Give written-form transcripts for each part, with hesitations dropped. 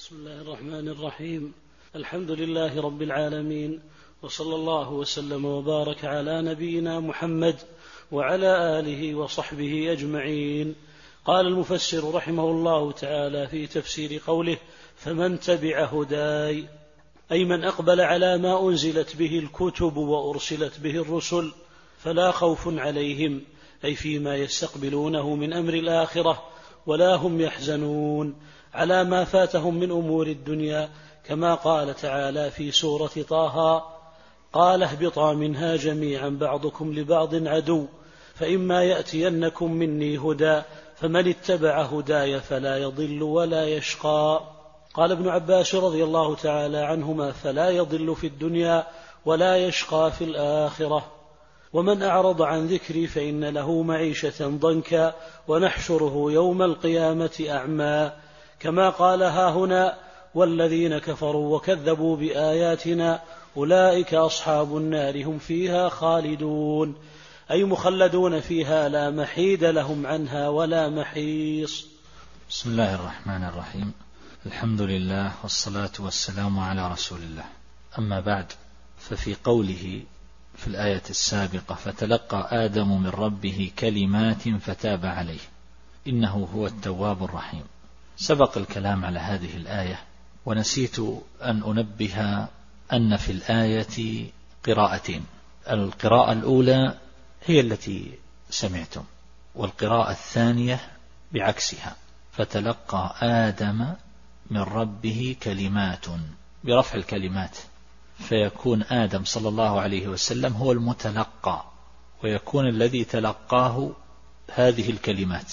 بسم الله الرحمن الرحيم. الحمد لله رب العالمين، وصلى الله وسلم وبارك على نبينا محمد وعلى آله وصحبه أجمعين. قال المفسر رحمه الله تعالى في تفسير قوله فمن تبع هداي، أي من أقبل على ما أنزلت به الكتب وأرسلت به الرسل فلا خوف عليهم، أي فيما يستقبلونه من أمر الآخرة، ولا هم يحزنون على ما فاتهم من أمور الدنيا، كما قال تعالى في سورة طه: قال اهبطا منها جميعا بعضكم لبعض عدو فإما يأتينكم مني هدى فمن اتبع هداي فلا يضل ولا يشقى. قال ابن عباس رضي الله تعالى عنهما: فلا يضل في الدنيا ولا يشقى في الآخرة. ومن أعرض عن ذكري فإن له معيشة ضنكا ونحشره يوم القيامة أعمى، كما قال هاهنا: والذين كفروا وكذبوا بآياتنا أولئك أصحاب النار هم فيها خالدون، أي مخلدون فيها لا محيد لهم عنها ولا محيص. بسم الله الرحمن الرحيم. الحمد لله والصلاة والسلام على رسول الله. أما بعد، ففي قوله في الآية السابقة: فتلقى آدم من ربه كلمات فتاب عليه إنه هو التواب الرحيم، سبق الكلام على هذه الآية، ونسيت أن أنبه أن في الآية قراءتين. القراءة الأولى هي التي سمعتم، والقراءة الثانية بعكسها: فتلقى آدم من ربه كلمات، برفع الكلمات، فيكون آدم صلى الله عليه وسلم هو المتلقى، ويكون الذي تلقاه هذه الكلمات.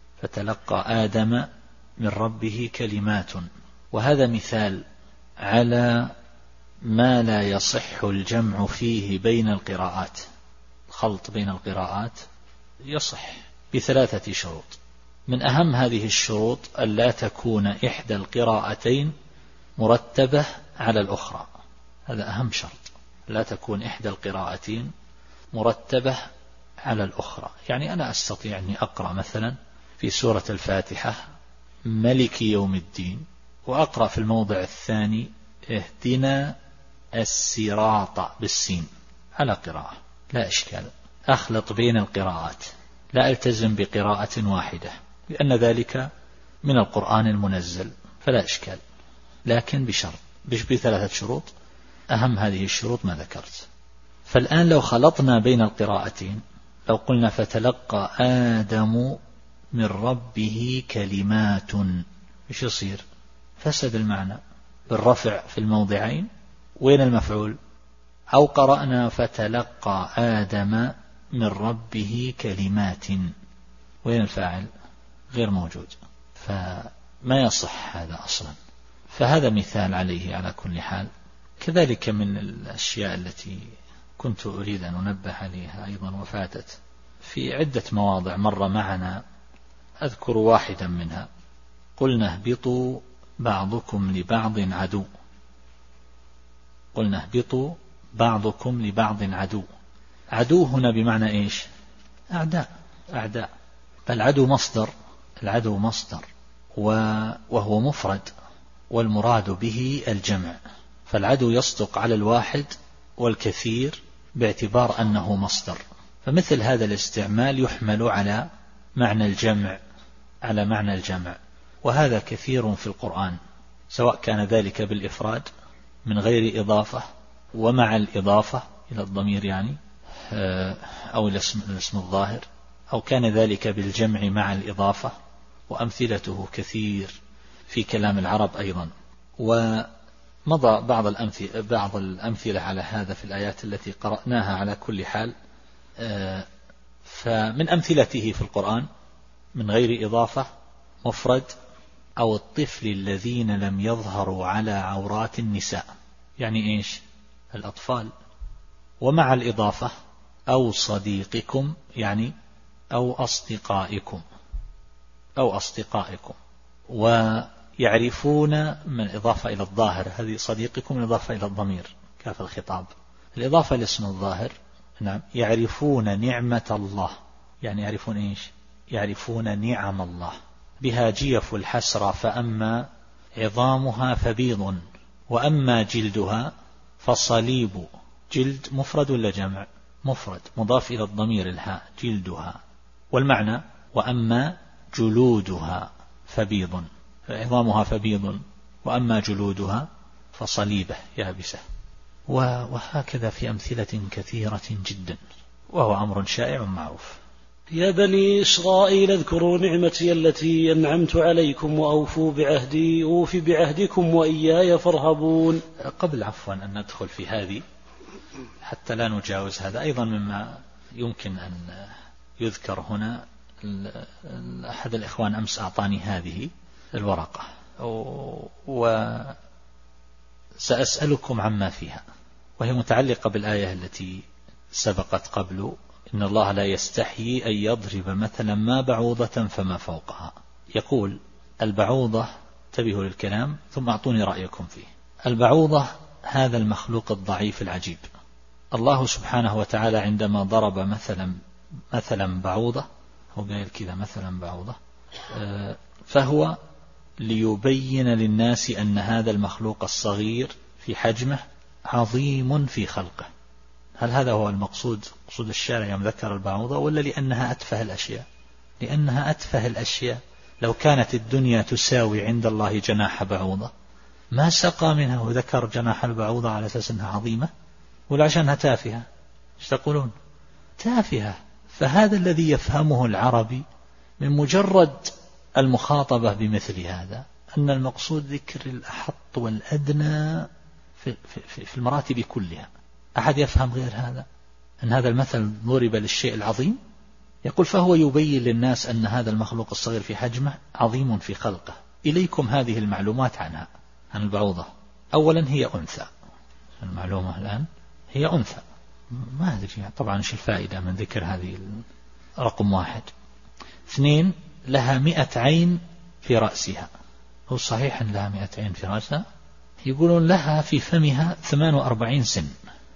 فتلقى آدم من ربه كلمات، وهذا مثال على ما لا يصح الجمع فيه بين القراءات. الخلط بين القراءات يصح بثلاثة شروط. من أهم هذه الشروط ألا تكون إحدى القراءتين مرتبة على الأخرى، هذا أهم شرط، لا تكون إحدى القراءتين مرتبة على الأخرى. يعني أنا أستطيع أن أقرأ مثلا في سورة الفاتحة ملك يوم الدين، وأقرأ في الموضع الثاني اهدنا الصراط بالسين على قراءة، لا إشكال. أخلط بين القراءات، لا ألتزم بقراءة واحدة، لأن ذلك من القرآن المنزل فلا إشكال، لكن بشرط، بثلاثة شروط. أهم هذه الشروط ما ذكرت. فالآن لو خلطنا بين القراءتين، لو قلنا فتلقى آدم من ربه كلمات، إيش يصير؟ فسد المعنى بالرفع في الموضعين. وين المفعول؟ أو قرأنا فتلقى آدم من ربه كلمات، وين الفاعل؟ غير موجود، فما يصح هذا أصلا. فهذا مثال عليه على كل حال. كذلك من الأشياء التي كنت أريد أن أنبه عليها أيضا وفاتت في عدة مواضع مر معنا، أذكر واحدا منها: قلنا اهبطوا بعضكم لبعض عدو. قلنا اهبطوا بعضكم لبعض عدو. عدو هنا بمعنى إيش؟ أعداء. فالعدو مصدر، العدو مصدر وهو مفرد، والمراد به الجمع، فالعدو يصدق على الواحد والكثير باعتبار أنه مصدر. فمثل هذا الاستعمال يحمل على معنى الجمع، وهذا كثير في القرآن، سواء كان ذلك بالإفراد من غير إضافة، ومع الإضافة إلى الضمير يعني، أو الاسم الظاهر، أو كان ذلك بالجمع مع الإضافة، وأمثلته كثير في كلام العرب أيضا. ومضى بعض الأمثلة على هذا في الآيات التي قرأناها على كل حال. فمن أمثلته في القرآن من غير إضافة مفرد: أو الطفل الذين لم يظهروا على عورات النساء، يعني إيش؟ الأطفال. ومع الإضافة: أو صديقكم، يعني أو أصدقائكم. ويعرفون من إضافة إلى الظاهر، هذه صديقكم إضافة إلى الضمير كاف الخطاب. الإضافة لاسم الظاهر، نعم، يعرفون نعمة الله، يعني يعرفون إيش؟ يعرفون نعم الله. بها جيف الحسرة فأما عظامها فبيض وأما جلدها فصليب. جلد مفرد ولا جمع؟ مفرد مضاف إلى الضمير الهاء، جلدها. والمعنى وأما جلودها فبيض، عظامها فبيض وأما جلودها فصليبة يابسة. وهكذا في أمثلة كثيرة جدا، وهو أمر شائع معروف. يا بني إسرائيل اذكروا نعمتي التي أنعمت عليكم وأوفوا بعهدي أوف بعهدكم وإياي فارهبون. قبل عفوا أن ندخل في هذه حتى لا نجاوز هذا، أيضا مما يمكن أن يذكر هنا، أحد الإخوان أمس أعطاني هذه الورقة وسأسألكم عما فيها، وهي متعلقة بالآية التي سبقت قبل: إن الله لا يستحيي أن يضرب مثلا ما بعوضة فما فوقها. يقول البعوضة، انتبهوا للكلام ثم أعطوني رأيكم فيه. البعوضة هذا المخلوق الضعيف العجيب، الله سبحانه وتعالى عندما ضرب مثلا بعوضة، هو قال كذا مثلا بعوضة، فهو ليبين للناس أن هذا المخلوق الصغير في حجمه عظيم في خلقه. هل هذا هو المقصود، مقصود الشارع يوم ذكر البعوضة، ولا لأنها أتفه الأشياء؟ لأنها أتفه الأشياء. لو كانت الدنيا تساوي عند الله جناح بعوضة ما سقى منها، وذكر جناح البعوضة على أساس أنها عظيمة، ولا عشانها تافهة؟ ايش تقولون؟ تافهة. فهذا الذي يفهمه العربي من مجرد المخاطبة بمثل هذا، أن المقصود ذكر الأحط والأدنى في المراتب كلها. أحد يفهم غير هذا؟ أن هذا المثل ضرب للشيء العظيم؟ يقول فهو يبين للناس أن هذا المخلوق الصغير في حجمه عظيم في خلقه. إليكم هذه المعلومات عنها، عن البعوضة. أولا هي أنثى، المعلومة الآن هي أنثى. ما أدري طبعا ايش الفائدة من ذكر هذه رقم 1. 2 لها 100 عين في رأسها. هو صحيح أن لها 100 عين في رأسها؟ يقولون لها في فمها 48 سن،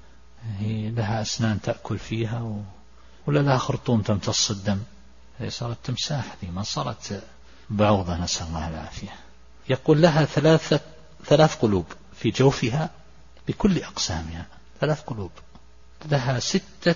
هي لها أسنان تأكل فيها ولا لها خرطوم تمتص الدم؟ هي صارت تمساح، دي ما صارت بعوضة، نسأل الله العافية. يقول لها 3 قلوب في جوفها بكل أقسامها، 3 قلوب. لها 6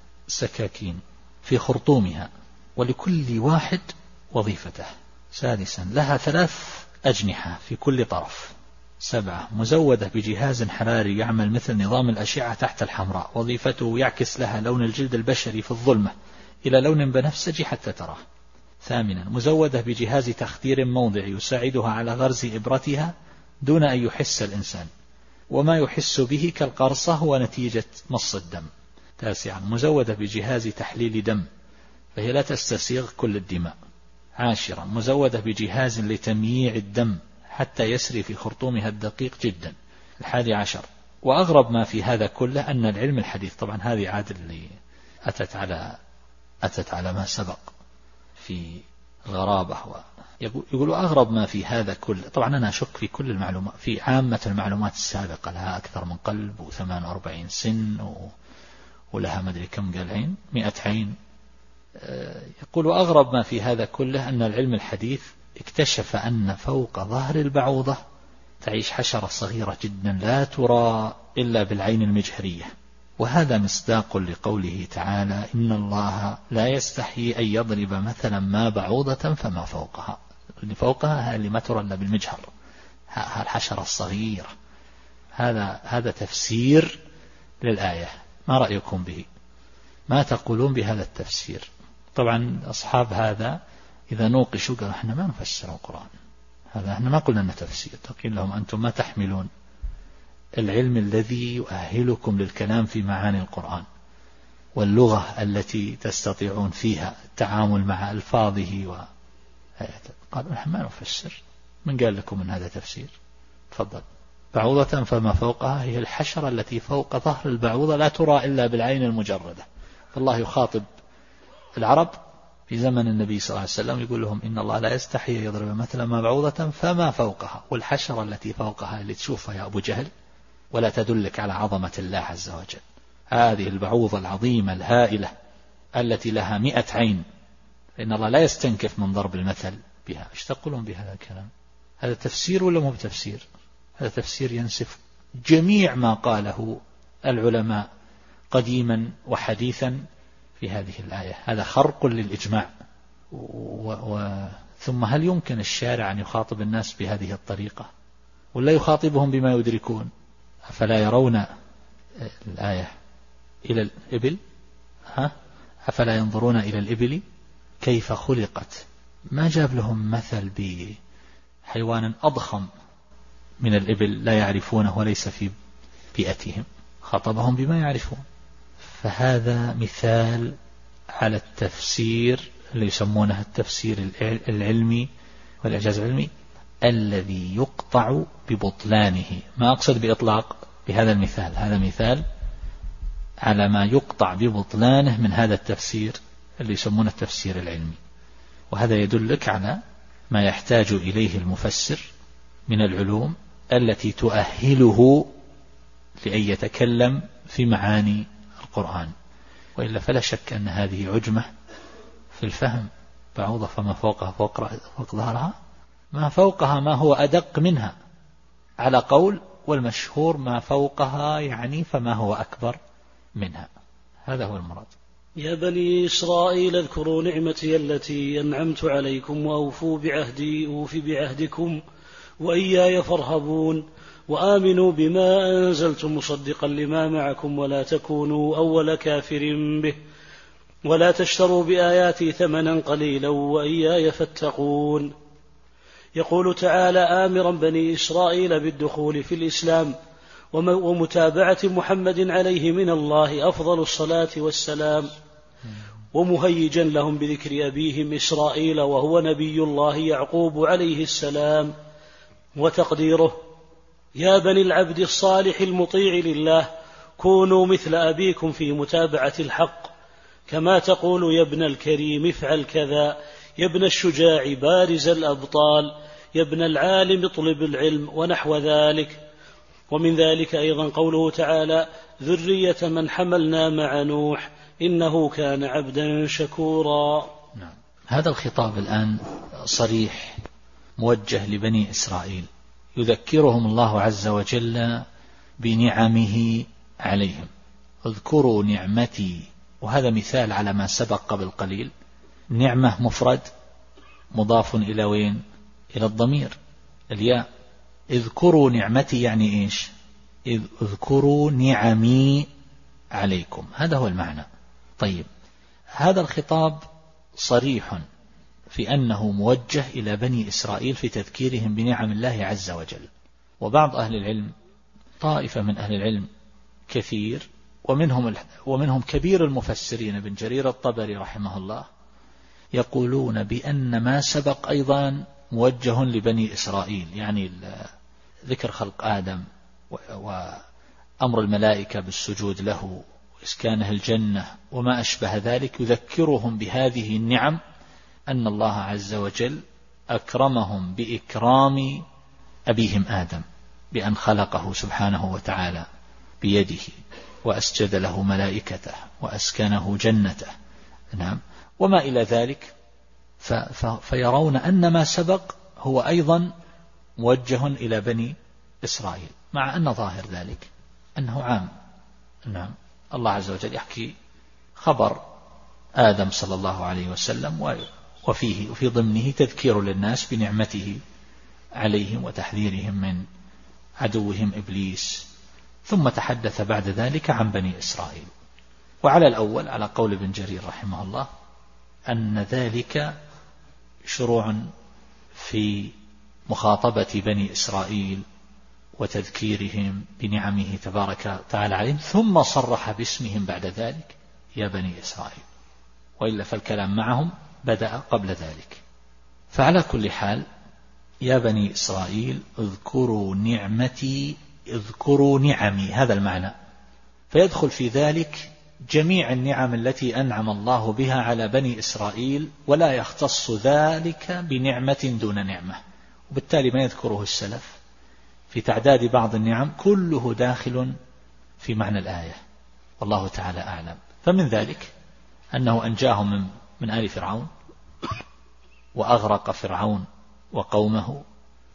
سكاكين في خرطومها ولكل واحد وظيفته. 6 لها 3 أجنحة في كل طرف. 7 مزودة بجهاز حراري يعمل مثل نظام الأشعة تحت الحمراء، وظيفته يعكس لها لون الجلد البشري في الظلمة إلى لون بنفسجي حتى تراه. 8 مزودة بجهاز تخدير موضعي يساعدها على غرز إبرتها دون أن يحس الإنسان، وما يحس به كالقرصة هو نتيجة مص الدم. 9 مزودة بجهاز تحليل دم فهي لا تستسيغ كل الدماء. 10 مزودة بجهاز لتمييع الدم حتى يسري في خرطومها الدقيق جدا. 11 وأغرب ما في هذا كله أن العلم الحديث، طبعا هذه عادة اللي أتت على ما سبق في الغرابة، يقول أغرب ما في هذا كله. طبعا أنا أشك في كل المعلومات، في عامة المعلومات السابقة، لها أكثر من قلب و48 سن ولها مدري كم قال عين، 100 عين. يقول أغرب ما في هذا كله أن العلم الحديث اكتشف أن فوق ظهر البعوضة تعيش حشرة صغيرة جدا لا ترى إلا بالعين المجهرية، وهذا مصداق لقوله تعالى: إن الله لا يستحيي أن يضرب مثلا ما بعوضة فما فوقها. اللي فوقها اللي ما ترى إلا بالمجهر، الحشرة الصغيرة. هذا تفسير للآية. ما رأيكم به؟ ما تقولون بهذا التفسير؟ طبعا أصحاب هذا إذا نوقشوا قالوا احنا ما نفسر القرآن، هذا احنا ما قلنا أنه تفسير. تقول لهم أنتم ما تحملون العلم الذي يؤهلكم للكلام في معاني القرآن واللغة التي تستطيعون فيها التعامل مع ألفاظه قالوا نحن ما نفسر. من قال لكم أن هذا تفسير؟ تفضل. بعوضة فما فوقها هي الحشرة التي فوق ظهر البعوضة لا ترى إلا بالعين المجردة. فالله يخاطب العرب في زمن النبي صلى الله عليه وسلم يقول لهم: إن الله لا يستحي يضرب مثلا ما بعوضة فما فوقها. والحشرة التي فوقها اللي تشوفها يا أبو جهل ولا تدلك على عظمة الله عز وجل، هذه البعوضة العظيمة الهائلة التي لها 100 عين، فإن الله لا يستنكف من ضرب المثل بها. ايش تقولون بهذا الكلام؟ هذا تفسير ولا مو بتفسير؟ هذا تفسير ينسف جميع ما قاله العلماء قديما وحديثا في هذه الآية. هذا خرق للإجماع. ثم هل يمكن الشارع أن يخاطب الناس بهذه الطريقة ولا يخاطبهم بما يدركون؟ أفلا يرون الآية إلى الإبل؟ أفلا ينظرون إلى الإبل كيف خلقت؟ ما جاب لهم مثل بحيوان أضخم من الإبل لا يعرفونه وليس في بيئتهم، خاطبهم بما يعرفون. فهذا مثال على التفسير اللي يسمونه التفسير العلمي والإعجاز العلمي الذي يقطع ببطلانه. ما أقصد بإطلاق بهذا المثال، هذا مثال على ما يقطع ببطلانه من هذا التفسير اللي يسمونه التفسير العلمي. وهذا يدلك على ما يحتاج إليه المفسر من العلوم التي تؤهله لأن يتكلم في معاني القرآن، وإلا فلا شك أن هذه عجمة في الفهم. بعوضة فما فوقها فوق ظهرها، ما فوقها ما هو أدق منها على قول، والمشهور ما فوقها يعني فما هو أكبر منها. هذا هو المراد. يا بني إسرائيل اذكروا نعمتي التي أنعمت عليكم وأوفوا بعهدي أوف بعهدكم وإياي فارهبون وآمنوا بما أنزلت مصدقا لما معكم ولا تكونوا أول كافر به ولا تشتروا بآياتي ثمنا قليلا وإياي فاتقون. يقول تعالى آمرا بني إسرائيل بالدخول في الإسلام ومتابعة محمد عليه من الله أفضل الصلاة والسلام، ومهيجا لهم بذكر أبيهم إسرائيل وهو نبي الله يعقوب عليه السلام، وتقديره يا بني العبد الصالح المطيع لله كونوا مثل أبيكم في متابعة الحق، كما تقول يا ابن الكريم افعل كذا، يا ابن الشجاع بارز الأبطال، يا ابن العالم اطلب العلم، ونحو ذلك. ومن ذلك أيضا قوله تعالى ذرية من حملنا مع نوح إنه كان عبدا شكورا. نعم. هذا الخطاب الآن صريح موجه لبني إسرائيل، يذكرهم الله عز وجل بنعمه عليهم. اذكروا نعمتي، وهذا مثال على ما سبق قبل قليل. نعمة مفرد مضاف إلى وين؟ إلى الضمير الياء. اذكروا نعمتي يعني إيش؟ اذكروا نعمي عليكم، هذا هو المعنى. طيب، هذا الخطاب صريح في أنه موجه إلى بني إسرائيل في تذكيرهم بنعم الله عز وجل. وبعض أهل العلم، طائفة من أهل العلم كثير، ومنهم كبير المفسرين ابن جرير الطبري رحمه الله، يقولون بأن ما سبق أيضا موجه لبني إسرائيل، يعني ذكر خلق آدم وأمر الملائكة بالسجود له وإسكانه الجنة وما أشبه ذلك، يذكرهم بهذه النعم، أن الله عز وجل أكرمهم بإكرام أبيهم آدم بأن خلقه سبحانه وتعالى بيده وأسجد له ملائكته وأسكنه جنته. نعم. وما إلى ذلك، فيرون أن ما سبق هو أيضا موجه إلى بني إسرائيل، مع أن ظاهر ذلك أنه عام. نعم. الله عز وجل يحكي خبر آدم صلى الله عليه وسلم، وفي ضمنه تذكير للناس بنعمته عليهم وتحذيرهم من عدوهم إبليس، ثم تحدث بعد ذلك عن بني إسرائيل. وعلى الأول على قول ابن جرير رحمه الله أن ذلك شروع في مخاطبة بني إسرائيل وتذكيرهم بنعمه تبارك وتعالى عليهم، ثم صرح باسمهم بعد ذلك يا بني إسرائيل، وإلا فالكلام معهم بدأ قبل ذلك. فعلى كل حال يا بني إسرائيل اذكروا نعمتي، اذكروا نعمي، هذا المعنى. فيدخل في ذلك جميع النعم التي أنعم الله بها على بني إسرائيل، ولا يختص ذلك بنعمة دون نعمة. وبالتالي ما يذكره السلف في تعداد بعض النعم كله داخل في معنى الآية، والله تعالى أعلم. فمن ذلك أنه أنجاهم من آل فرعون، وأغرق فرعون وقومه،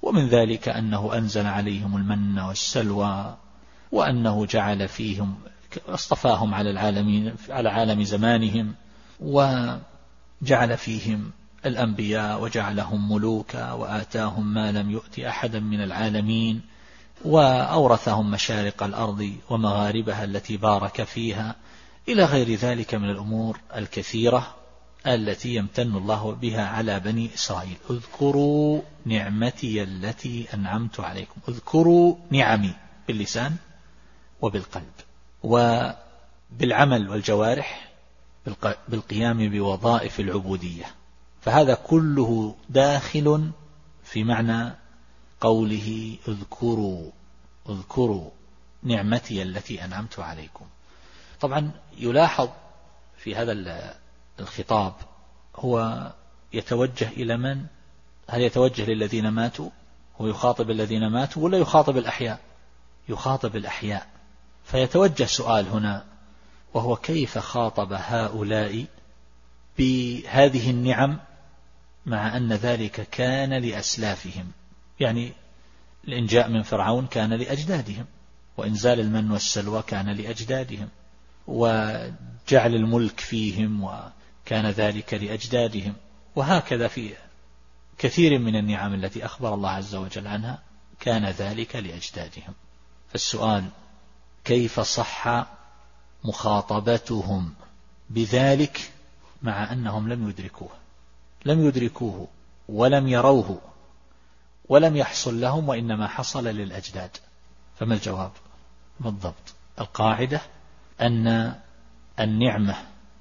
ومن ذلك أنه أنزل عليهم المن والسلوى، وأنه جعل فيهم اصطفاهم على العالمين على عالم زمانهم، وجعل فيهم الأنبياء وجعلهم ملوكا، وآتاهم ما لم يؤت أحدا من العالمين، وأورثهم مشارق الأرض ومغاربها التي بارك فيها، إلى غير ذلك من الأمور الكثيرة التي يمتن الله بها على بني إسرائيل. اذكروا نعمتي التي أنعمت عليكم. اذكروا نعمي باللسان وبالقلب وبالعمل والجوارح، بالقيام بوظائف العبودية. فهذا كله داخل في معنى قوله اذكروا نعمتي التي أنعمت عليكم. طبعا يلاحظ في هذا الخطاب هو يتوجه إلى من؟ هل يتوجه للذين ماتوا ويخاطب الذين ماتوا ولا يخاطب الأحياء؟ يخاطب الأحياء. فيتوجه سؤال هنا، وهو كيف خاطب هؤلاء بهذه النعم مع أن ذلك كان لأسلافهم؟ يعني الإنجاء من فرعون كان لأجدادهم، وإنزال المن والسلوى كان لأجدادهم، وجعل الملك فيهم وكان ذلك لأجدادهم، وهكذا في كثير من النعم التي أخبر الله عز وجل عنها كان ذلك لأجدادهم. فالسؤال كيف صح مخاطبتهم بذلك مع أنهم لم يدركوه ولم يروه ولم يحصل لهم، وإنما حصل للأجداد؟ فما الجواب بالضبط؟ القاعدة أن النعمة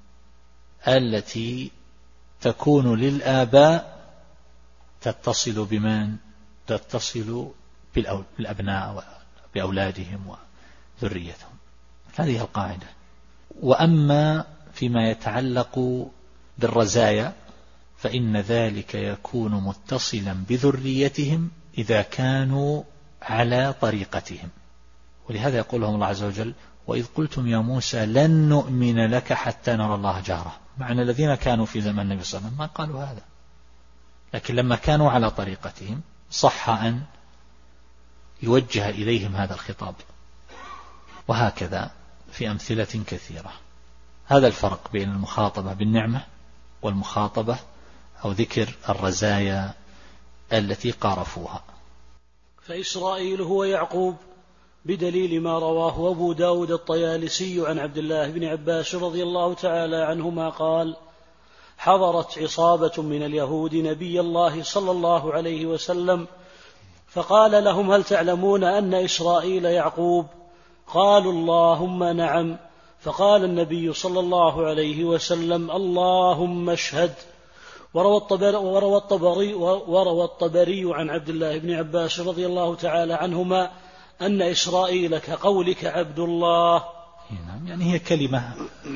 التي تكون للآباء تتصل بمن؟ تتصل بالأبناء بأولادهم وذريتهم. هذه القاعدة. وأما فيما يتعلق بالرزايا فإن ذلك يكون متصلا بذريتهم إذا كانوا على طريقتهم. ولهذا يقول لهم الله عز وجل: وإذ قلتم يا موسى لن نؤمن لك حتى نرى الله جهرة. معنى الذين كانوا في زمن النبي صلى الله عليه وسلم ما قالوا هذا، لكن لما كانوا على طريقتهم صح أن يوجه إليهم هذا الخطاب. وهكذا في أمثلة كثيرة. هذا الفرق بين المخاطبة بالنعمة والمخاطبة أو ذكر الرزايا التي قارفوها. فإسرائيل هو يعقوب، بدليل ما رواه أبو داود الطيالسي عن عبد الله بن عباس رضي الله تعالى عنهما قال: حضرت عصابة من اليهود نبي الله صلى الله عليه وسلم، فقال لهم: هل تعلمون أن إسرائيل يعقوب؟ قالوا: اللهم نعم. فقال النبي صلى الله عليه وسلم: اللهم اشهد. وروى الطبري عن عبد الله بن عباس رضي الله تعالى عنهما أن إسرائيل كقولك عبد الله. يعني هي كلمة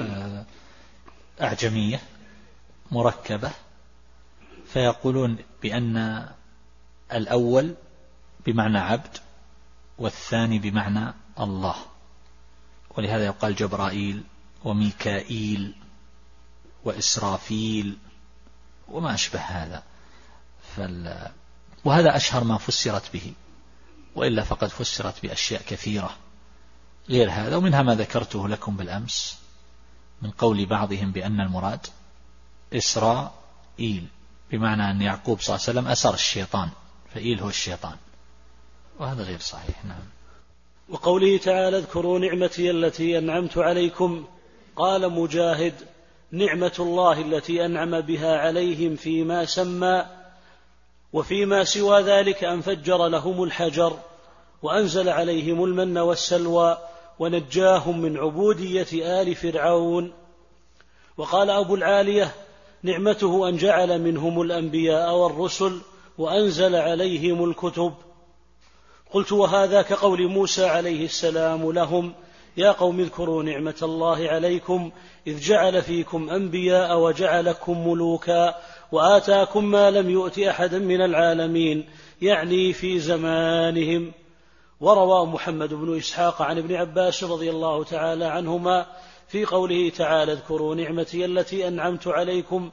أعجمية مركبة، فيقولون بأن الأول بمعنى عبد والثاني بمعنى الله، ولهذا يقال جبرائيل وميكائيل وإسرافيل وما أشبه هذا. وهذا أشهر ما فسرت به، وإلا فقد فسرت بأشياء كثيرة غير هذا، ومنها ما ذكرته لكم بالأمس من قول بعضهم بأن المراد إسرائيل بمعنى أن يعقوب صلى الله عليه وسلم أسر الشيطان، فإيل هو الشيطان، وهذا غير صحيح. نعم. وقوله تعالى: اذكروا نعمتي التي أنعمت عليكم، قال مجاهد: نعمة الله التي أنعم بها عليهم فيما سمى، وفيما سوى ذلك أن فجر لهم الحجر وأنزل عليهم المن والسلوى ونجاهم من عبودية آل فرعون. وقال أبو العالية: نعمته أن جعل منهم الأنبياء والرسل وأنزل عليهم الكتب. قلت: وهذا كقول موسى عليه السلام لهم: يا قوم اذكروا نعمة الله عليكم إذ جعل فيكم أنبياء وجعلكم ملوكا وآتاكم ما لم يؤت أحدا من العالمين، يعني في زمانهم. وروى محمد بن إسحاق عن ابن عباس رضي الله تعالى عنهما في قوله تعالى: اذكروا نعمتي التي أنعمت عليكم،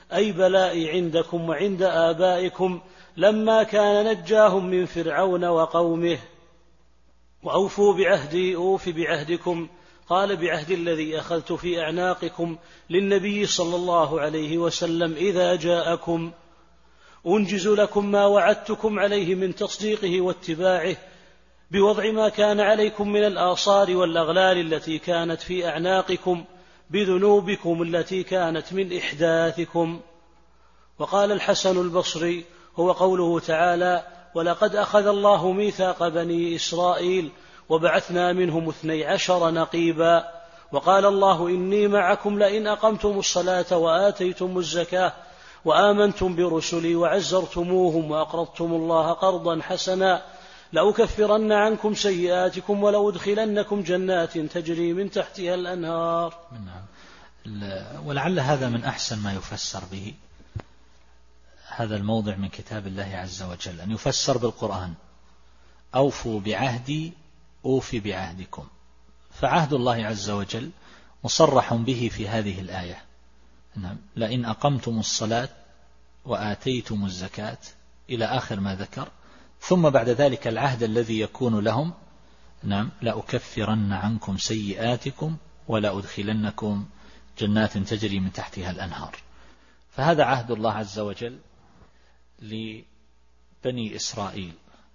أي بلائي عندكم وعند آبائكم لما كان نجاهم من فرعون وقومه. وأوفوا بعهدي أوف بعهدكم، قال بعهد الذي أخذت في أعناقكم للنبي صلى الله عليه وسلم إذا جاءكم، أنجز لكم ما وعدتكم عليه من تصديقه واتباعه بوضع ما كان عليكم من الآصار والأغلال التي كانت في أعناقكم بذنوبكم التي كانت من إحداثكم. وقال الحسن البصري هو قوله تعالى: ولقد أخذ الله ميثاق بني إسرائيل وبعثنا منهم 12 نقيبا. وقال الله: إني معكم لئن أقمتم الصلاة وآتيتم الزكاة وآمنتم برسلي وعزرتموهم وأقرضتم الله قرضا حسنا لأكفرن عنكم سيئاتكم ولأدخلنكم جنات تجري من تحتها الأنهار. ولعل هذا من أحسن ما يفسر به هذا الموضع من كتاب الله عز وجل، أن يفسر بالقرآن: أوفوا بعهدي أوفي بعهدكم. فعهد الله عز وجل مصرح به في هذه الآية: لئن أقمتم الصلاة وآتيتم الزكاة إلى آخر ما ذكر، ثم بعد ذلك العهد الذي يكون لهم: لأكفرن عنكم سيئاتكم ولأدخلنكم جنات تجري من تحتها الأنهار. فهذا عهد الله عز وجل لبني إسرائيل.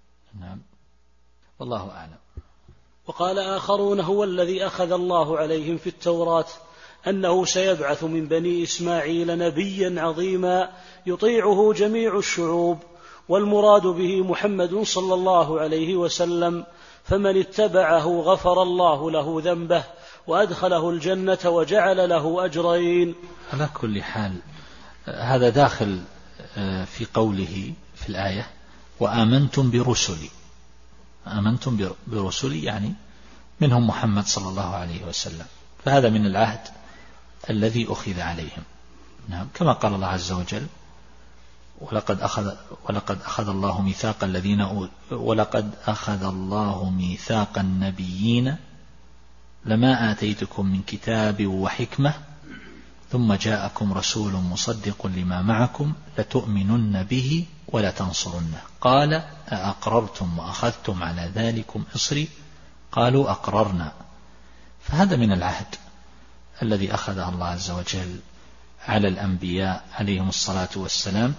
والله أعلم. وقال آخرون: هو الذي أخذ الله عليهم في التوراة أنه سيبعث من بني إسماعيل نبيا عظيما يطيعه جميع الشعوب، والمراد به محمد صلى الله عليه وسلم، فمن اتبعه غفر الله له ذنبه وأدخله الجنة وجعل له أجرين. على كل حال هذا داخل في قوله في الآية: وآمنتم برسلي. آمنتم برسلي يعني منهم محمد صلى الله عليه وسلم، فهذا من العهد الذي أخذ عليهم. كما قال الله عز وجل: ولقد أخذ الله ميثاق النبيين لما آتيتكم من كتاب وحكمة ثم جاءكم رسول مصدق لما معكم لتؤمنن به ولا تنصرنه قال أأقررتم وأخذتم على ذلكم إصري قالوا أقررنا. فهذا من العهد الذي أخذه الله عز وجل على الأنبياء عليهم الصلاة والسلام،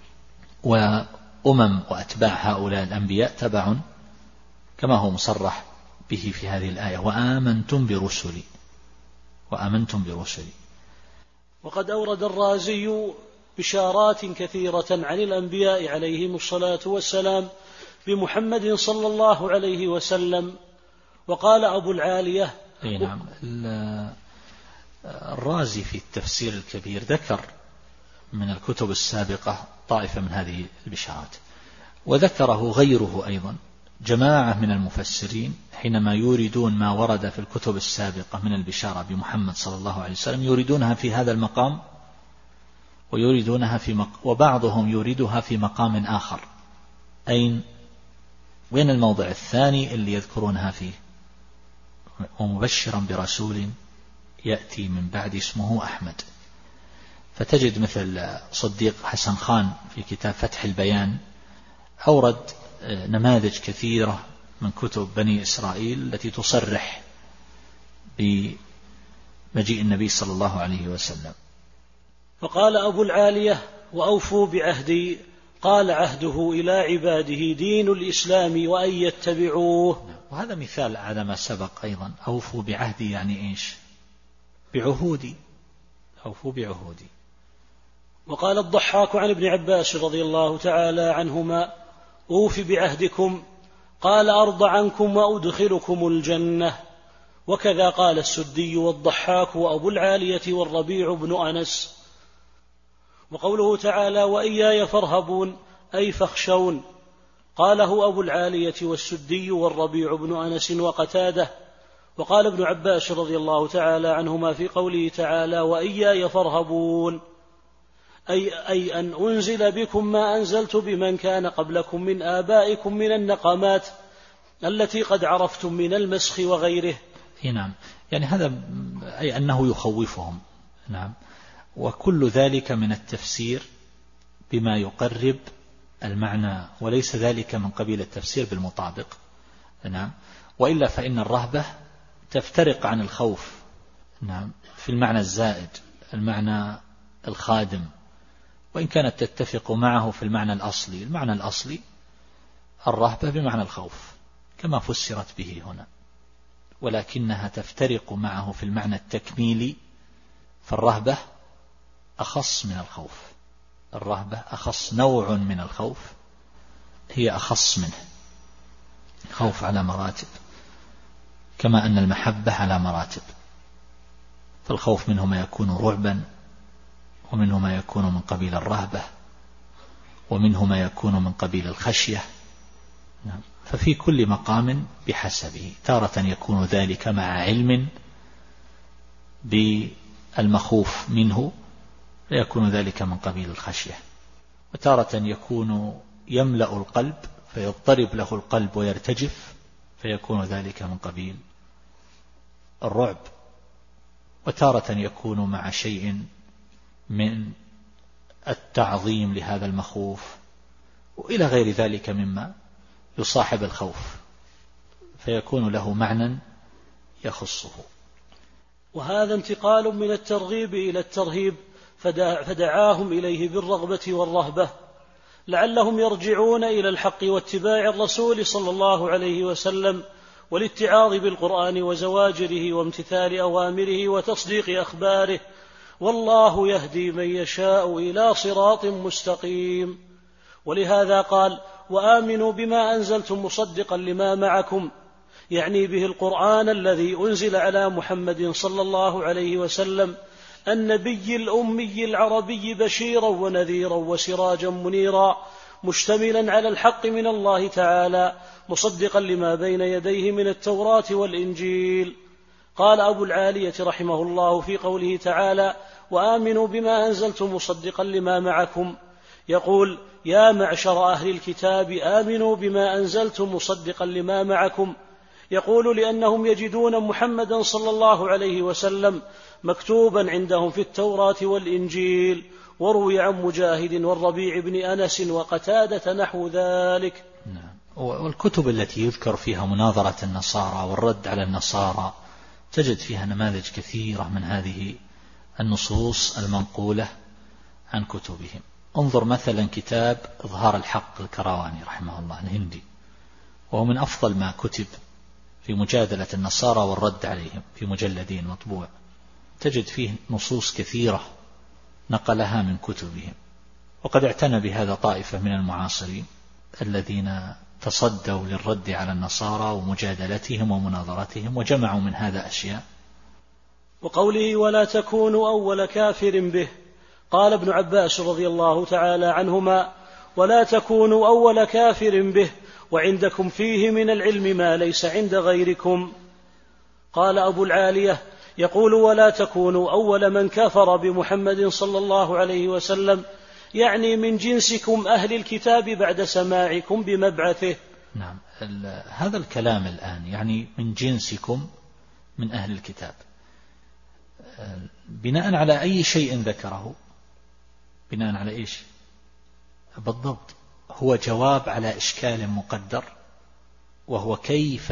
وأمم وأتباع هؤلاء الأنبياء تبع كما هو مصرح به في هذه الآية: وآمنتم برسلي. وقد أورد الرازي بشارات كثيرة عن الأنبياء عليهم الصلاة والسلام بمحمد صلى الله عليه وسلم. وقال أبو العالية: نعم. الرازي في التفسير الكبير ذكر من الكتب السابقة طائفة من هذه البشارات، وذكره غيره أيضا جماعة من المفسرين حينما يوردون ما ورد في الكتب السابقة من البشارة بمحمد صلى الله عليه وسلم يوردونها في هذا المقام، ويوردونها وبعضهم يوردها في مقام آخر. وين الموضع الثاني اللي يذكرونها فيه؟ ومبشرا برسول يأتي من بعد اسمه أحمد. فتجد مثل صديق حسن خان في كتاب فتح البيان أورد نماذج كثيرة من كتب بني إسرائيل التي تصرح بمجيء النبي صلى الله عليه وسلم. فقال أبو العالية: وأوفوا بعهدي، قال عهده إلى عباده دين الإسلام وأن يتبعوه. وهذا مثال على ما سبق أيضا: أوفوا بعهدي يعني إيش؟ بعهودي، أوفوا بعهودي. وقال الضحاك عن ابن عباس رضي الله تعالى عنهما: أوف بعهدكم، قال أرضى عنكم وأدخلكم الجنة. وكذا قال السدي والضحاك وأبو العالية والربيع بن أنس. وقوله تعالى: وإياي فارهبون أي فاخشون، قاله أبو العالية والسدي والربيع بن أنس وقتاده. وقال ابن عباس رضي الله تعالى عنهما في قوله تعالى: وإياي فارهبون أي أن أنزل بكم ما أنزلت بمن كان قبلكم من آبائكم من النقمات التي قد عرفتم من المسخ وغيره. نعم، يعني هذا أي أنه يخوفهم. نعم. وكل ذلك من التفسير بما يقرب المعنى، وليس ذلك من قبيل التفسير بالمطابق. نعم. وإلا فإن الرهبة تفترق عن الخوف، نعم، في المعنى الزائد، المعنى الخادم، وإن كانت تتفق معه في المعنى الأصلي. المعنى الأصلي الرهبة بمعنى الخوف كما فسرت به هنا، ولكنها تفترق معه في المعنى التكميلي، فالرهبة أخص من الخوف. الرهبة أخص، نوع من الخوف هي أخص منه. خوف على مراتب، كما أن المحبة على مراتب، فالخوف منه ما يكون رعبا، ومنه ما يكون من قبيل الرهبة، ومنه ما يكون من قبيل الخشية. ففي كل مقام بحسبه. تارة يكون ذلك مع علم بالمخوف منه فيكون ذلك من قبيل الخشية، وتارة يكون يملأ القلب فيضطرب له القلب ويرتجف فيكون ذلك من قبيل الرعب، وتارة يكون مع شيء من التعظيم لهذا المخوف وإلى غير ذلك مما يصاحب الخوف، فيكون له معنى يخصه. وهذا انتقال من الترغيب إلى الترهيب، فدعاهم إليه بالرغبة والرهبة لعلهم يرجعون إلى الحق واتباع الرسول صلى الله عليه وسلم، والاتعاظ بالقرآن وزواجره وامتثال أوامره وتصديق أخباره، والله يهدي من يشاء إلى صراط مستقيم. ولهذا قال: وآمنوا بما أنزلتم مصدقا لما معكم، يعني به القرآن الذي أنزل على محمد صلى الله عليه وسلم النبي الأمي العربي بشيرا ونذيرا وسراجا منيرا، مشتملا على الحق من الله تعالى، مصدقا لما بين يديه من التوراة والإنجيل. قال أبو العالية رحمه الله في قوله تعالى: وآمنوا بما أنزلتم مصدقا لما معكم، يقول: يا معشر أهل الكتاب آمنوا بما أنزلتم مصدقا لما معكم، يقول لأنهم يجدون محمدا صلى الله عليه وسلم مكتوبا عندهم في التوراة والإنجيل. وروي عن مجاهد والربيع بن أنس وقتادة نحو ذلك. والكتب التي يذكر فيها مناظرة النصارى والرد على النصارى تجد فيها نماذج كثيرة من هذه النصوص المنقولة عن كتبهم. انظر مثلا كتاب إظهار الحق الكرواني رحمه الله الهندي، وهو من أفضل ما كتب في مجادلة النصارى والرد عليهم، في مجلدين مطبوع، تجد فيه نصوص كثيرة نقلها من كتبهم. وقد اعتنى بهذا طائفة من المعاصرين الذين تصدوا للرد على النصارى ومجادلتهم ومناظرتهم، وجمعوا من هذا أشياء. وقوله: ولا تكونوا أول كافر به، قال ابن عباس رضي الله تعالى عنهما: ولا تكونوا أول كافر به وعندكم فيه من العلم ما ليس عند غيركم. قال أبو العالية: يقول: ولا تكونوا أول من كفر بمحمد صلى الله عليه وسلم، يعني من جنسكم أهل الكتاب بعد سماعكم بمبعثه. نعم، هذا الكلام الآن يعني من جنسكم من أهل الكتاب، بناء على أي شيء ذكره؟ بناء على إيش بالضبط؟ هو جواب على إشكال مقدر، وهو كيف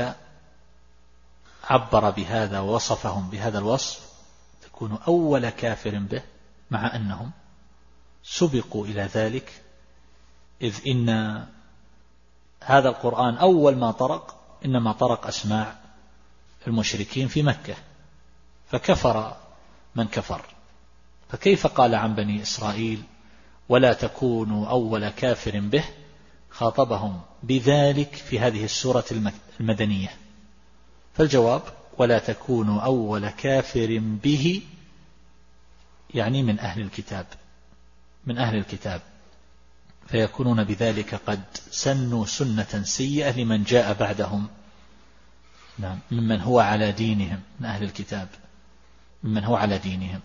عبر بهذا ووصفهم بهذا الوصف تكون أول كافر به، مع أنهم سبقوا إلى ذلك، إذ إن هذا القرآن أول ما طرق إنما طرق أسماع المشركين في مكة، فكفر من كفر. فكيف قال عن بني إسرائيل ولا تكونوا أول كافر به؟ خاطبهم بذلك في هذه السورة المدنية. فالجواب: ولا تكونوا أول كافر به، يعني من أهل الكتاب، من أهل الكتاب، فيكونون بذلك قد سنوا سنة سيئة لمن جاء بعدهم، نعم، ممن هو على دينهم، من أهل الكتاب ممن هو على دينهم.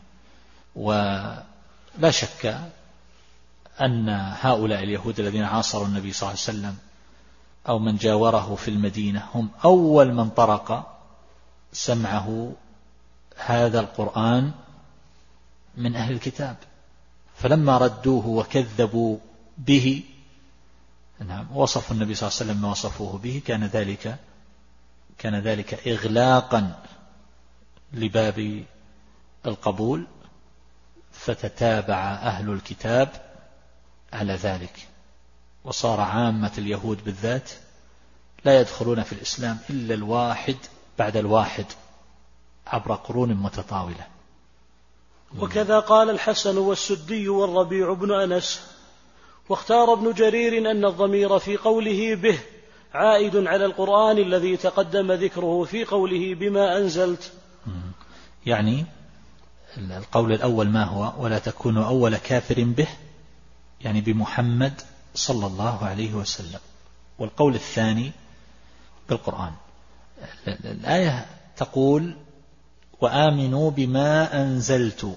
ولا شك أن هؤلاء اليهود الذين عاصروا النبي صلى الله عليه وسلم أو من جاوره في المدينة هم أول من طرق سمعه هذا القرآن من أهل الكتاب، فلما ردوه وكذبوا به وصفوا النبي صلى الله عليه وسلم ما وصفوه به كان ذلك إغلاقا لباب القبول، فتتابع أهل الكتاب على ذلك، وصار عامة اليهود بالذات لا يدخلون في الإسلام إلا الواحد بعد الواحد عبر قرون متطاولة. وكذا قال الحسن والسدي والربيع بن أنس. واختار ابن جرير أن الضمير في قوله به عائد على القرآن الذي تقدم ذكره في قوله بما أنزلت. يعني القول الأول ما هو؟ ولا تكونوا أول كافر به، يعني بمحمد صلى الله عليه وسلم. والقول الثاني بالقرآن. الآية تقول وآمنوا بما أنزلت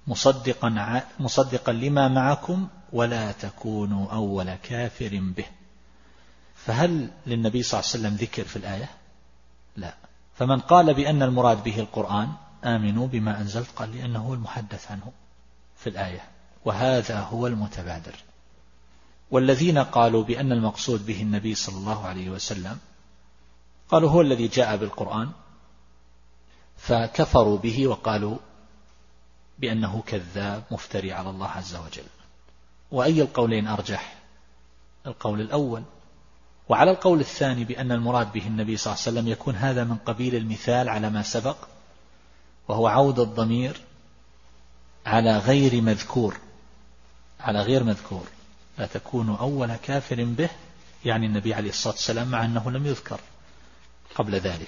مصدقا لما معكم ولا تكونوا أول كافر به. فهل للنبي صلى الله عليه وسلم ذكر في الآية؟ لا. فمن قال بأن المراد به القرآن آمنوا بما أنزلت قال لأنه المحدث عنه في الآية، وهذا هو المتبادر. والذين قالوا بأن المقصود به النبي صلى الله عليه وسلم قالوا هو الذي جاء بالقرآن، فكفروا به وقالوا بأنه كذاب مفتري على الله عز وجل. وأي القولين أرجح؟ القول الأول. وعلى القول الثاني بأن المراد به النبي صلى الله عليه وسلم يكون هذا من قبيل المثال على ما سبق، وهو عود الضمير على غير مذكور، لا تكونوا أول كافر به، يعني النبي عليه الصلاة والسلام مع أنه لم يذكر قبل ذلك.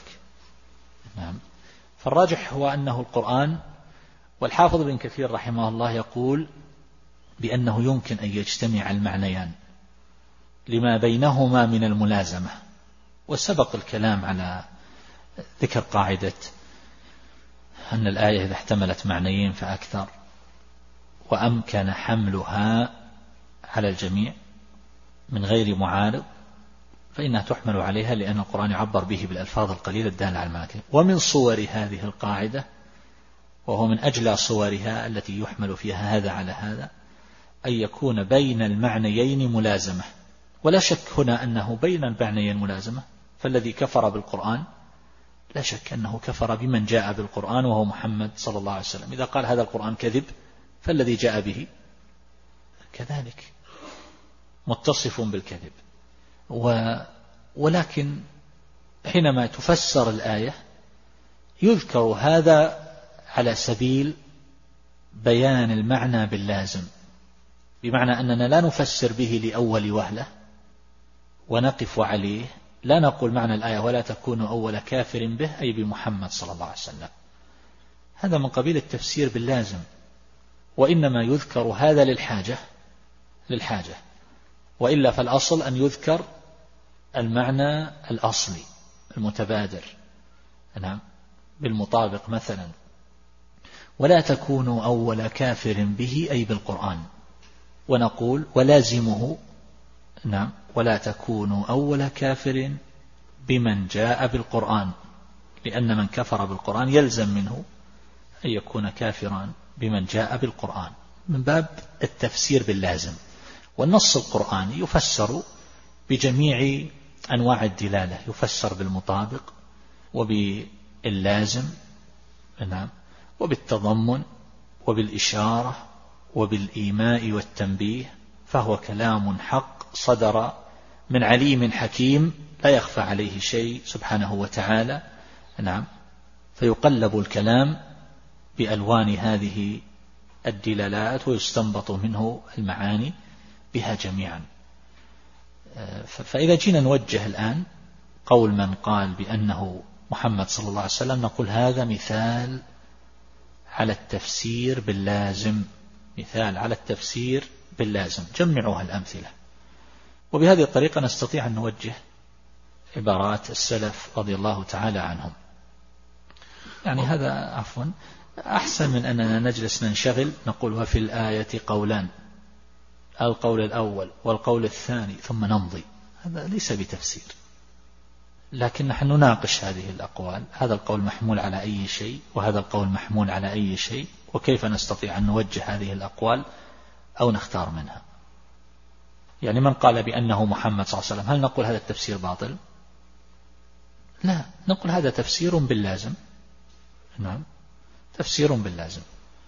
فالراجح هو أنه القرآن. والحافظ بن كثير رحمه الله يقول بأنه يمكن أن يجتمع المعنيان لما بينهما من الملازمة. وسبق الكلام على ذكر قاعدة أن الآية إذا احتملت معنيين فأكثر وأمكن حملها على الجميع من غير معارض فإنها تحمل عليها، لأن القرآن يعبر به بالألفاظ القليلة الدالة على المعنى. ومن صور هذه القاعدة، وهو من أجلى صورها التي يحمل فيها هذا على هذا، أن يكون بين المعنيين ملازمة. ولا شك هنا أنه بين المعنيين ملازمة، فالذي كفر بالقرآن لا شك أنه كفر بمن جاء بالقرآن وهو محمد صلى الله عليه وسلم. إذا قال هذا القرآن كذب فالذي جاء به كذلك متصف بالكذب. ولكن حينما تفسر الآية يذكر هذا على سبيل بيان المعنى باللازم، بمعنى أننا لا نفسر به لأول وهلة ونقف عليه، لا نقول معنى الآية ولا تكونوا أول كافر به أي بمحمد صلى الله عليه وسلم، هذا من قبيل التفسير باللازم، وإنما يذكر هذا للحاجة، وإلا فالأصل أن يذكر المعنى الأصلي المتبادر بالمطابق. مثلا ولا تكونوا أول كافر به أي بالقرآن، ونقول ولازمه ولا تكونوا أول كافر بمن جاء بالقرآن، لأن من كفر بالقرآن يلزم منه أن يكون كافرا بمن جاء بالقرآن، من باب التفسير باللازم. والنص القرآني يفسر بجميع أنواع الدلالة، يفسر بالمطابق وباللازم وبالتضمن وبالإشارة وبالإيماء والتنبيه، فهو كلام حق صدر من عليم حكيم لا يخفى عليه شيء سبحانه وتعالى. فيقلب الكلام بألوان هذه الدلالات ويستنبط منه المعاني بها جميعا. فإذا جينا نوجه الآن قول من قال بأنه محمد صلى الله عليه وسلم، نقول هذا مثال على التفسير باللازم، جمعوها الأمثلة. وبهذه الطريقة نستطيع أن نوجه عبارات السلف رضي الله تعالى عنهم. يعني هذا عفوا أحسن من أننا نجلس ننشغل نقول وفي الآية قولان، القول الأول والقول الثاني ثم نمضي، هذا ليس بتفسير. لكن نحن نناقش هذه الأقوال، هذا القول محمول على أي شيء وهذا القول محمول على أي شيء، وكيف نستطيع أن نوجه هذه الأقوال أو نختار منها؟ يعني من قال بأنه محمد صلى الله عليه وسلم، هل نقول هذا التفسير باطل؟ لا، نقول هذا تفسير باللازم. نعم، تفسير باللازم.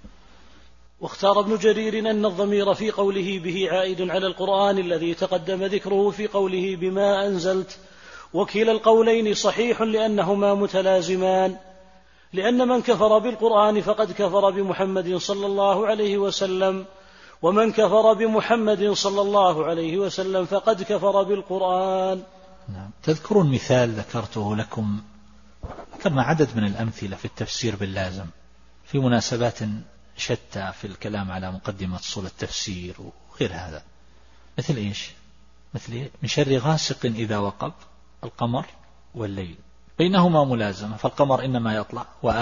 واختار ابن جرير أن الضمير في قوله به عائد على القرآن الذي تقدم ذكره في قوله بما أنزلت، وكلا القولين صحيح لأنهما متلازمان، لأن من كفر بالقرآن فقد كفر بمحمد صلى الله عليه وسلم، ومن كفر بمحمد صلى الله عليه وسلم فقد كفر بالقرآن. نعم. تذكرون مثال ذكرته لكم، ذكرنا عدد من الأمثلة في التفسير باللازم في مناسبات شتى في الكلام على مقدمة أصول التفسير وغير هذا. مثل إيش؟ مثل من شر غاسق إذا وقب، القمر والليل، بينهما ملازمة، فالقمر إنما يطلع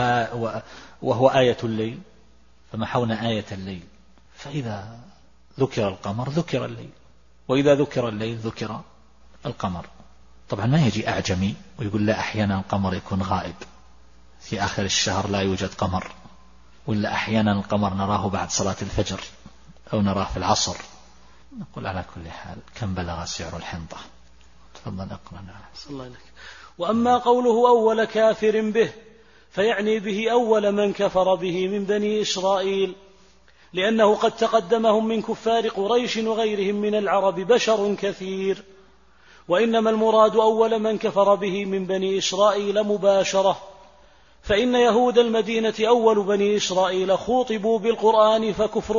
وهو آية الليل، فمحونا آية الليل، فإذا ذكر القمر ذكر الليل، وإذا ذكر الليل ذكر القمر. طبعا ما يجي أعجمي ويقول لا أحيانا القمر يكون غائب في آخر الشهر لا يوجد قمر، ولا أحيانا القمر نراه بعد صلاة الفجر أو نراه في العصر. نقول على كل حال كم بلغ سعر الحنطة. تفضل أقرأنا. الله عليك. وأما قوله أول كافر به فيعني به أول من كفر به من بني إسرائيل، لأنه قد تقدمهم من كفار قريش وغيرهم من العرب بشر كثير، وإنما المراد أول من كفر به من بني إسرائيل مباشرة، فإن يهود المدينة أول بني إسرائيل خوطبوا بالقرآن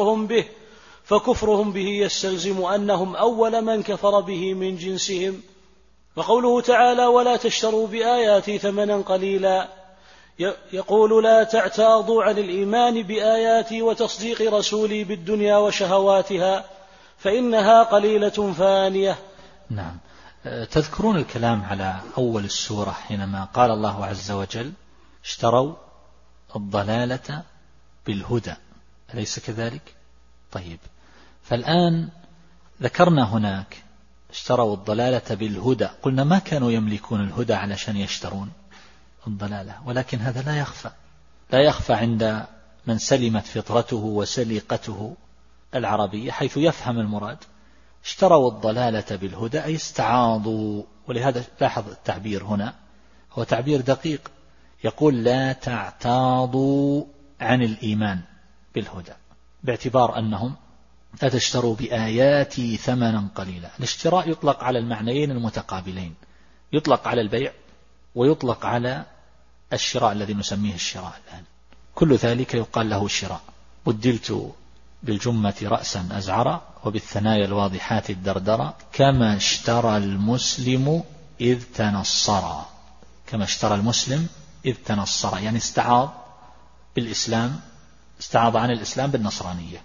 فكفرهم به يستلزم أنهم أول من كفر به من جنسهم. وقوله تعالى ولا تشتروا بآياتي ثمنا قليلا، يقول لا تعتاضوا عن الإيمان بآياتي وتصديق رسولي بالدنيا وشهواتها فإنها قليلة فانية. نعم. تذكرون الكلام على أول السورة حينما قال الله عز وجل اشتروا الضلالة بالهدى، أليس كذلك؟ طيب، فالآن ذكرنا هناك اشتروا الضلالة بالهدى، قلنا ما كانوا يملكون الهدى علشان يشترون الضلالة، ولكن هذا لا يخفى عند من سلمت فطرته وسليقته العربية حيث يفهم المراد. اشتروا الضلالة بالهدى أي استعاضوا، ولهذا لاحظ التعبير هنا هو تعبير دقيق، يقول لا تعتاضوا عن الإيمان بالهدى، باعتبار أنهم لا تشتروا بآياتي ثمنا قليلا. الاشتراء يطلق على المعنيين المتقابلين، يطلق على البيع ويطلق على الشراء الذي نسميه الشراء الآن، كل ذلك يقال له شراء. بدلت بالجمة رأسا أزعر وبالثنايا الواضحات الدردرة كما اشترى المسلم إذ تنصر. كما اشترى المسلم إذ تنصر، يعني استعاض بالإسلام، استعاض عن الإسلام بالنصرانية،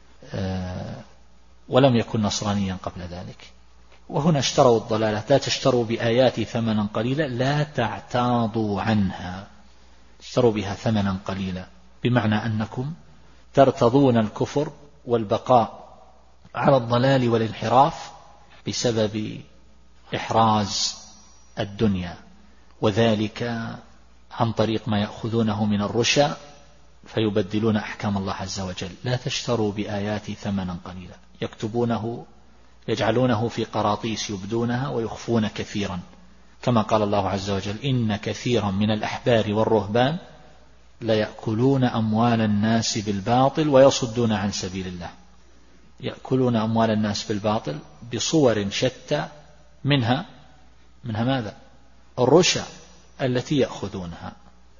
ولم يكن نصرانيا قبل ذلك. وهنا اشتروا الضلالة، لا تشتروا بآياتي ثمنا قليلا لا تعتاضوا عنها، اشتروا بها ثمنا قليلا، بمعنى أنكم ترتضون الكفر والبقاء على الضلال والانحراف بسبب إحراز الدنيا، وذلك عن طريق ما يأخذونه من الرشا فيبدلون أحكام الله عز وجل. لا تشتروا بآياتي ثمنا قليلا، يكتبونه يجعلونه في قراطيس يبدونها ويخفون كثيرا، كما قال الله عز وجل إن كثيرا من الأحبار والرهبان لا يأكلون أموال الناس بالباطل ويصدون عن سبيل الله. يأكلون أموال الناس بالباطل بصور شتى، منها ماذا؟ الرشا التي يأخذونها،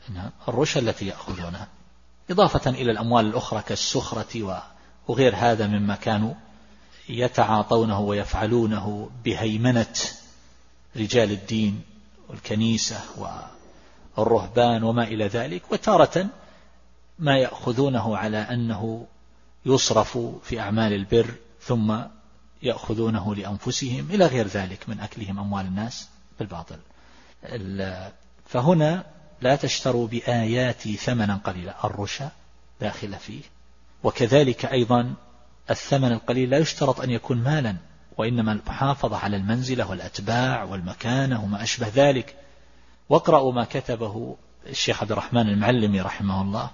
إضافة إلى الأموال الأخرى كالسخرة وغير هذا مما كانوا يتعاطونه ويفعلونه بهيمنة رجال الدين والكنيسة والرهبان وما إلى ذلك، وتارة ما يأخذونه على أنه يصرف في أعمال البر ثم يأخذونه لأنفسهم إلى غير ذلك من أكلهم أموال الناس بالباطل. فهنا لا تشتروا بآياتي ثمنا قليلا، الرشا داخل فيه. وكذلك أيضا الثمن القليل لا يشترط أن يكون مالا، وإنما المحافظة على المنزلة والأتباع والمكانة وما أشبه ذلك. واقرأوا ما كتبه الشيخ عبد الرحمن المعلمي رحمه الله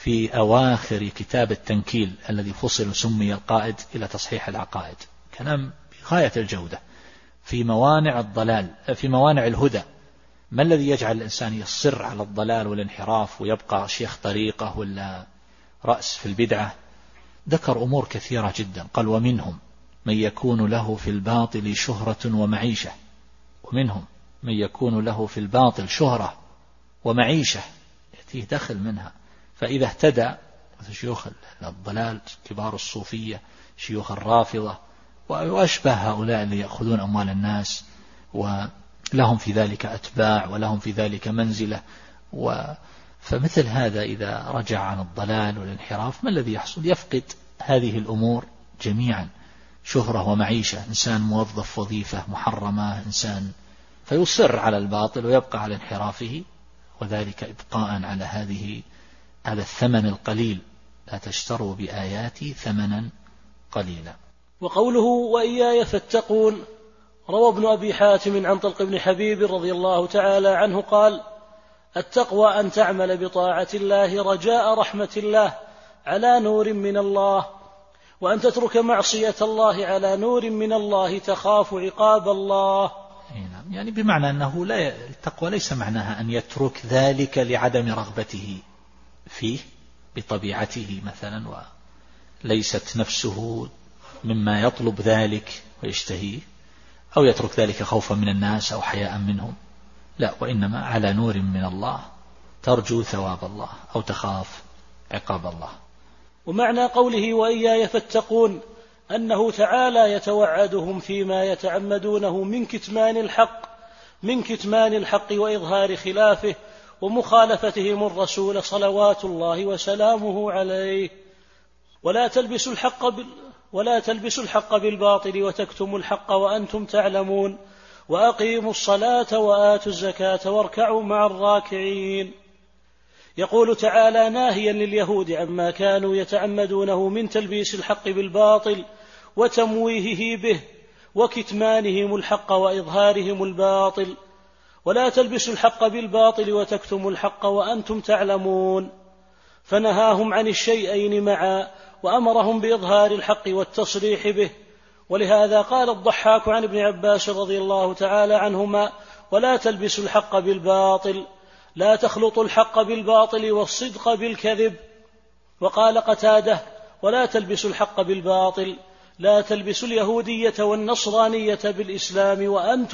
في أواخر كتاب التنكيل الذي فصل سمي القائد إلى تصحيح العقائد، كلام بغاية الجودة في موانع الضلال، في موانع الهدى. ما الذي يجعل الإنسان يصر على الضلال والانحراف ويبقى شيخ طريقة ولا رأس في البدعة؟ ذكر أمور كثيرة جدا. قال: ومنهم من يكون له في الباطل شهرة ومعيشة، ومنهم من يكون له في الباطل شهرة ومعيشة يأتيه دخل منها، فإذا اهتدى شيوخ الضلال كبار الصوفية شيوخ الرافضة وأشبه هؤلاء اللي يأخذون أموال الناس ولهم في ذلك أتباع ولهم في ذلك منزلة، فمثل هذا إذا رجع عن الضلال والانحراف ما الذي يحصل؟ يفقد هذه الأمور جميعا، شهرة ومعيشة، إنسان موظف وظيفة محرمة، إنسان فيصر على الباطل ويبقى على انحرافه، وذلك إبقاء على هذا الثمن القليل. لا تشتروا بآياتي ثمنا قليلا. وقوله: وإياي فاتقون، روى ابن أبي حاتم عن طلق بن حبيب رضي الله تعالى عنه قال: التقوى أن تعمل بطاعة الله رجاء رحمة الله على نور من الله، وأن تترك معصية الله على نور من الله تخاف عقاب الله. يعني بمعنى أنه التقوى ليس معناها أن يترك ذلك لعدم رغبته فيه بطبيعته مثلا، وليست نفسه مما يطلب ذلك ويشتهيه، أو يترك ذلك خوفا من الناس أو حياء منهم، لا، وإنما على نور من الله ترجو ثواب الله أو تخاف عقاب الله. ومعنى قوله: وإياي فاتقون أنه تعالى يتوعدهم فيما يتعمدونه من كتمان الحق وإظهار خلافه ومخالفتهم الرسول صلوات الله وسلامه عليه. ولا تلبسوا الحق بالباطل وتكتموا الحق وأنتم تعلمون، وأقيموا الصلاة وآتوا الزكاة واركعوا مع الراكعين. يقول تعالى ناهيا لليهود عما كانوا يتعمدونه من تلبيس الحق بالباطل وتمويهه به وكتمانهم الحق وإظهارهم الباطل: ولا تلبسوا الحق بالباطل وتكتموا الحق وأنتم تعلمون. فنهاهم عن الشيئين معا وأمرهم بإظهار الحق والتصريح به. ولهذا قال الضحاك عن ابن عباس رضي الله تعالى عنهما: ولا تلبسوا الحق بالباطل، لا تخلطوا الحق بالباطل والصدق بالكذب. وقال قتادة: ولا تلبسوا الحق بالباطل، لا تلبسوا اليهودية والنصرانية بالإسلام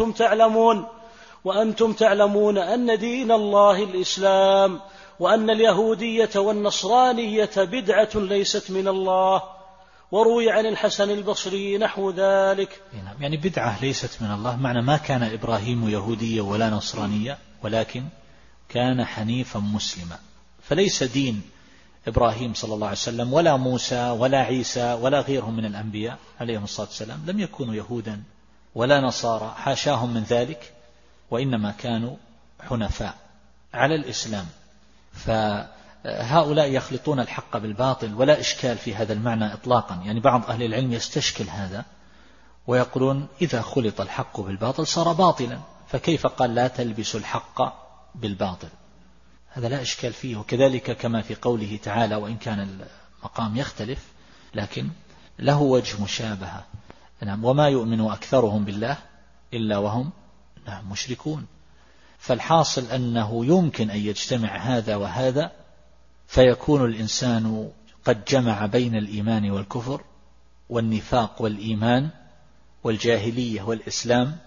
وأنتم تعلمون أن دين الله الإسلام، وأن اليهودية والنصرانية بدعة ليست من الله. وروي عن الحسن البصري نحو ذلك. يعني بدعة ليست من الله معنى ما كان إبراهيم يهودية ولا نصرانية، ولكن كان حنيفا مسلما. فليس دين إبراهيم صلى الله عليه وسلم ولا موسى ولا عيسى ولا غيرهم من الأنبياء عليهم الصلاة والسلام لم يكونوا يهودا ولا نصارى، حاشاهم من ذلك، وإنما كانوا حنفاء على الإسلام. فهؤلاء يخلطون الحق بالباطل، ولا إشكال في هذا المعنى إطلاقا. يعني بعض أهل العلم يستشكل هذا ويقولون إذا خلط الحق بالباطل صار باطلا، فكيف قال لا تلبسوا الحق بالباطل؟ هذا لا إشكال فيه. وكذلك كما في قوله تعالى، وإن كان المقام يختلف لكن له وجه مشابهة: وما يؤمن أكثرهم بالله إلا وهم مشركون. فالحاصل أنه يمكن أن يجتمع هذا وهذا، فيكون الإنسان قد جمع بين الإيمان والكفر والنفاق والإيمان والجاهلية والإسلام،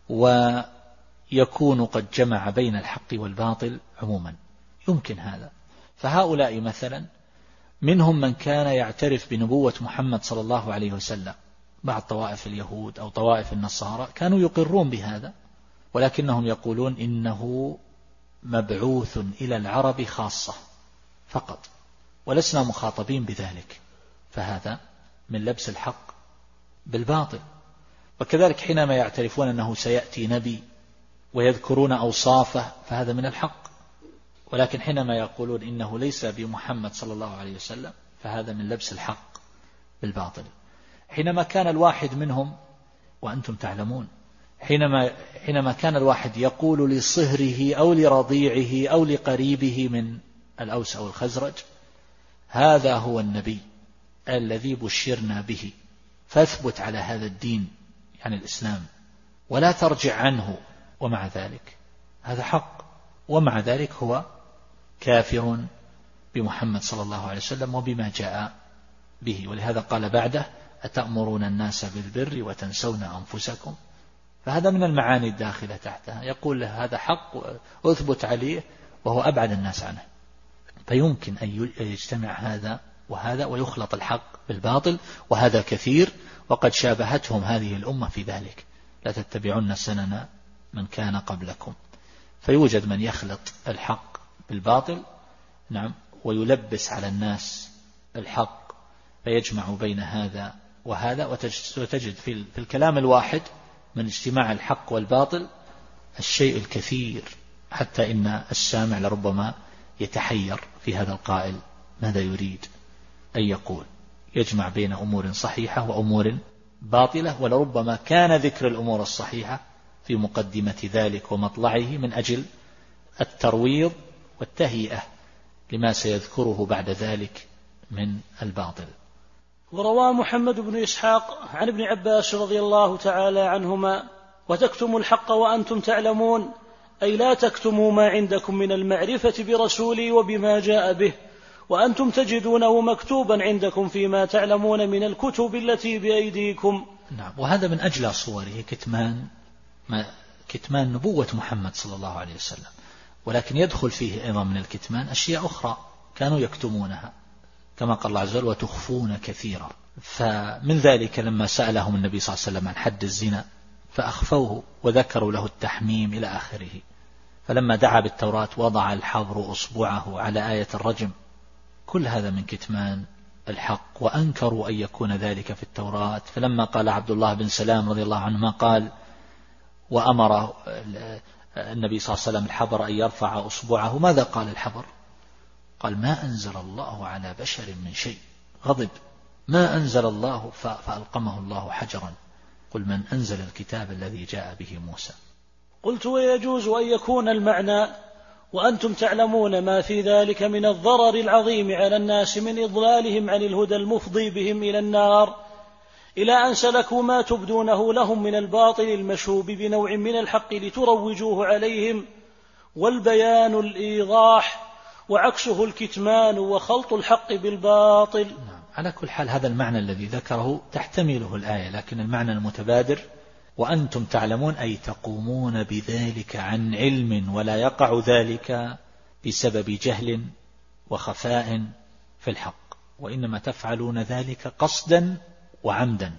ويكون قد جمع بين الحق والباطل عموما، يمكن هذا. فهؤلاء مثلا منهم من كان يعترف بنبوة محمد صلى الله عليه وسلم، بعض طوائف اليهود أو طوائف النصارى كانوا يقرون بهذا، ولكنهم يقولون إنه مبعوث إلى العرب خاصة فقط، ولسنا مخاطبين بذلك، فهذا من لبس الحق بالباطل. وكذلك حينما يعترفون أنه سيأتي نبي ويذكرون أوصافه فهذا من الحق، ولكن حينما يقولون إنه ليس بمحمد صلى الله عليه وسلم فهذا من لبس الحق بالباطل. حينما كان الواحد منهم، وأنتم تعلمون، حينما كان الواحد يقول لصهره أو لرضيعه أو لقريبه من الأوس أو الخزرج هذا هو النبي الذي بشرنا به، فاثبت على هذا الدين يعني الإسلام ولا ترجع عنه. ومع ذلك هذا حق، ومع ذلك هو كافر بمحمد صلى الله عليه وسلم وبما جاء به. ولهذا قال بعده: أتأمرون الناس بالبر وتنسون أنفسكم. فهذا من المعاني الداخلة تحتها، يقول له هذا حق وأثبت عليه وهو أبعد الناس عنه. فيمكن أن يجتمع هذا وهذا ويخلط الحق بالباطل، وهذا كثير، وقد شابهتهم هذه الأمة في ذلك: لا تتبعون سنن من كان قبلكم. فيوجد من يخلط الحق بالباطل، نعم، ويلبس على الناس الحق، فيجمع بين هذا وهذا، وتجد في الكلام الواحد من اجتماع الحق والباطل الشيء الكثير، حتى إن السامع لربما يتحير في هذا القائل ماذا يريد أن يقول. يجمع بين أمور صحيحة وأمور باطلة، ولربما كان ذكر الأمور الصحيحة في مقدمة ذلك ومطلعه من أجل الترويض والتهيئة لما سيذكره بعد ذلك من الباطل. وروى محمد بن إسحاق عن ابن عباس رضي الله تعالى عنهما: وتكتموا الحق وأنتم تعلمون، أي لا تكتموا ما عندكم من المعرفة برسولي وبما جاء به، وأنتم تجدونه مكتوبا عندكم فيما تعلمون من الكتب التي بأيديكم. نعم، وهذا من أجل صوره كتمان نبوة محمد صلى الله عليه وسلم، ولكن يدخل فيه أيضا من الكتمان أشياء أخرى كانوا يكتمونها، كما قال الله عز وجل: وتخفون كثيرا. فمن ذلك لما سألهم النبي صلى الله عليه وسلم عن حد الزنا فأخفوه وذكروا له التحميم إلى آخره. فلما دعا بالتوراة وضع الحبر أصبعه على آية الرجم. كل هذا من كتمان الحق، وأنكروا أن يكون ذلك في التوراة. فلما قال عبد الله بن سلام رضي الله عنه قال وأمر النبي صلى الله عليه وسلم الحبر أن يرفع أصبعه، ماذا قال الحبر؟ قال: ما أنزل الله على بشر من شيء. غضب: ما أنزل الله، فألقمه الله حجرا. قل من أنزل الكتاب الذي جاء به موسى. قلت: ويجوز أن يكون المعنى وأنتم تعلمون ما في ذلك من الضرر العظيم على الناس من إضلالهم عن الهدى المفضي بهم إلى النار، إلى أن سلكوا ما تبدونه لهم من الباطل المشوب بنوع من الحق لتروجوه عليهم، والبيان الإيضاح، وعكسه الكتمان وخلط الحق بالباطل. نعم. على كل حال هذا المعنى الذي ذكره تحتمله الآية، لكن المعنى المتبادر وأنتم تعلمون أي تقومون بذلك عن علم، ولا يقع ذلك بسبب جهل وخفاء في الحق، وإنما تفعلون ذلك قصدا وعمدا.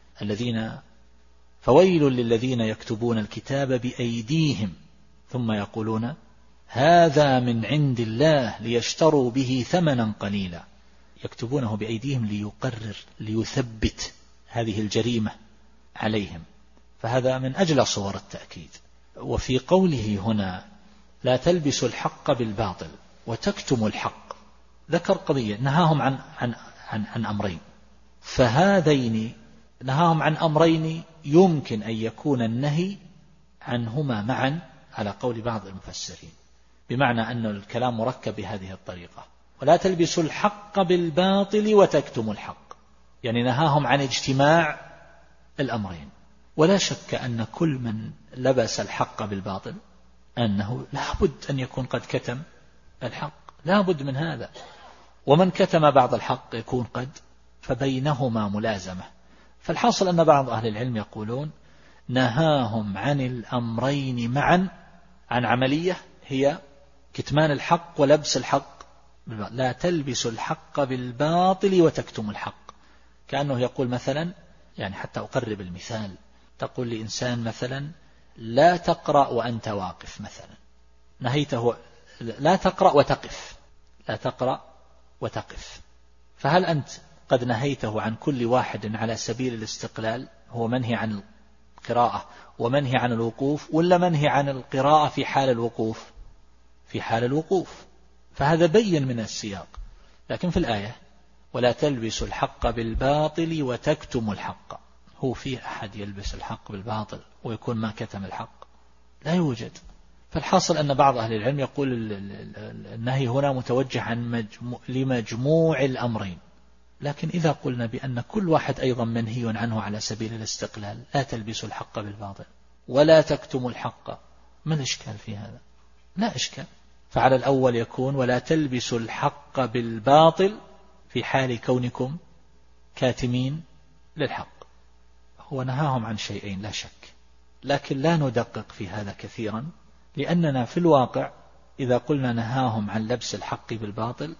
فويل للذين يكتبون الكتاب بأيديهم ثم يقولون هذا من عند الله ليشتروا به ثمنا قليلا. يكتبونه بأيديهم ليثبت هذه الجريمة عليهم، فهذا من أجل صور التأكيد. وفي قوله هنا لا تلبسوا الحق بالباطل وتكتموا الحق، ذكر قضية نهاهم عن أمرين، فهذين نهاهم عن أمرين يمكن أن يكون النهي عنهما معا على قول بعض المفسرين، بمعنى أن الكلام مركب بهذه الطريقة: ولا تلبسوا الحق بالباطل وتكتموا الحق، يعني نهاهم عن اجتماع الأمرين. ولا شك أن كل من لبس الحق بالباطل أنه لا بد أن يكون قد كتم الحق، لا بد من هذا. ومن كتم بعض الحق يكون قد، فبينهما ملازمة. فالحاصل أن بعض أهل العلم يقولون نهاهم عن الأمرين معا عن عملية هي كتمان الحق ولبس الحق بالباطل. لا تلبسوا الحق بالباطل وتكتموا الحق، كأنه يقول مثلا، يعني حتى أقرب المثال، تقول لإنسان مثلا لا تقرأ وأنت واقف مثلا، نهيته لا تقرأ وتقف، لا تقرأ وتقف، فهل أنت قد نهيته عن كل واحد على سبيل الاستقلال؟ هو منهي عن القراءة ومنهي عن الوقوف، ولا منهي عن القراءة في حال الوقوف؟ في حال الوقوف، فهذا بين من السياق. لكن في الآية ولا تلبسوا الحق بالباطل وتكتموا الحق، هو في أحد يلبس الحق بالباطل ويكون ما كتم الحق؟ لا يوجد. فالحاصل أن بعض أهل العلم يقول النهي هنا متوجه لمجموع الأمرين. لكن إذا قلنا بأن كل واحد أيضا منهي عنه على سبيل الاستقلال، لا تلبسوا الحق بالباطل ولا تكتموا الحق، ما الإشكال في هذا؟ لا إشكال. فعلى الأول يكون ولا تلبسوا الحق بالباطل في حال كونكم كاتمين للحق. هو نهاهم عن شيئين لا شك، لكن لا ندقق في هذا كثيرا، لأننا في الواقع إذا قلنا نهاهم عن لبس الحق بالباطل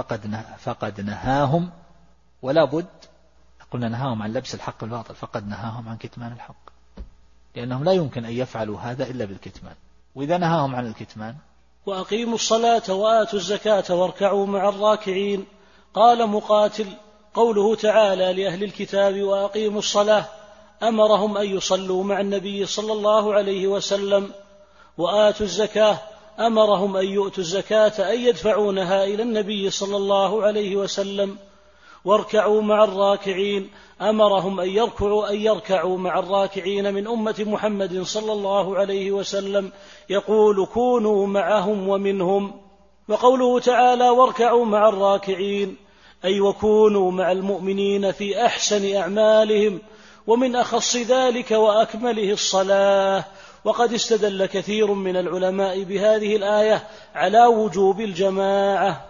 فقد نهاهم، ولا بد قلنا نهاهم عن لبس الحق بالباطل فقد نهاهم عن كتمان الحق، لأنهم لا يمكن أن يفعلوا هذا إلا بالكتمان. وإذا نهاهم عن الكتمان وأقيموا الصلاة وآتوا الزكاة واركعوا مع الراكعين. قال مقاتل: قوله تعالى لأهل الكتاب وأقيموا الصلاة أمرهم أن يصلوا مع النبي صلى الله عليه وسلم، وآتوا الزكاة أمرهم أن يؤتوا الزكاة أن يدفعونها إلى النبي صلى الله عليه وسلم، واركعوا مع الراكعين أمرهم أن يركعوا مع الراكعين من أمة محمد صلى الله عليه وسلم، يقول: كونوا معهم ومنهم. وقوله تعالى واركعوا مع الراكعين أي وكونوا مع المؤمنين في أحسن أعمالهم، ومن أخص ذلك وأكمله الصلاة. وقد استدل كثير من العلماء بهذه الآية على وجوب الجماعة.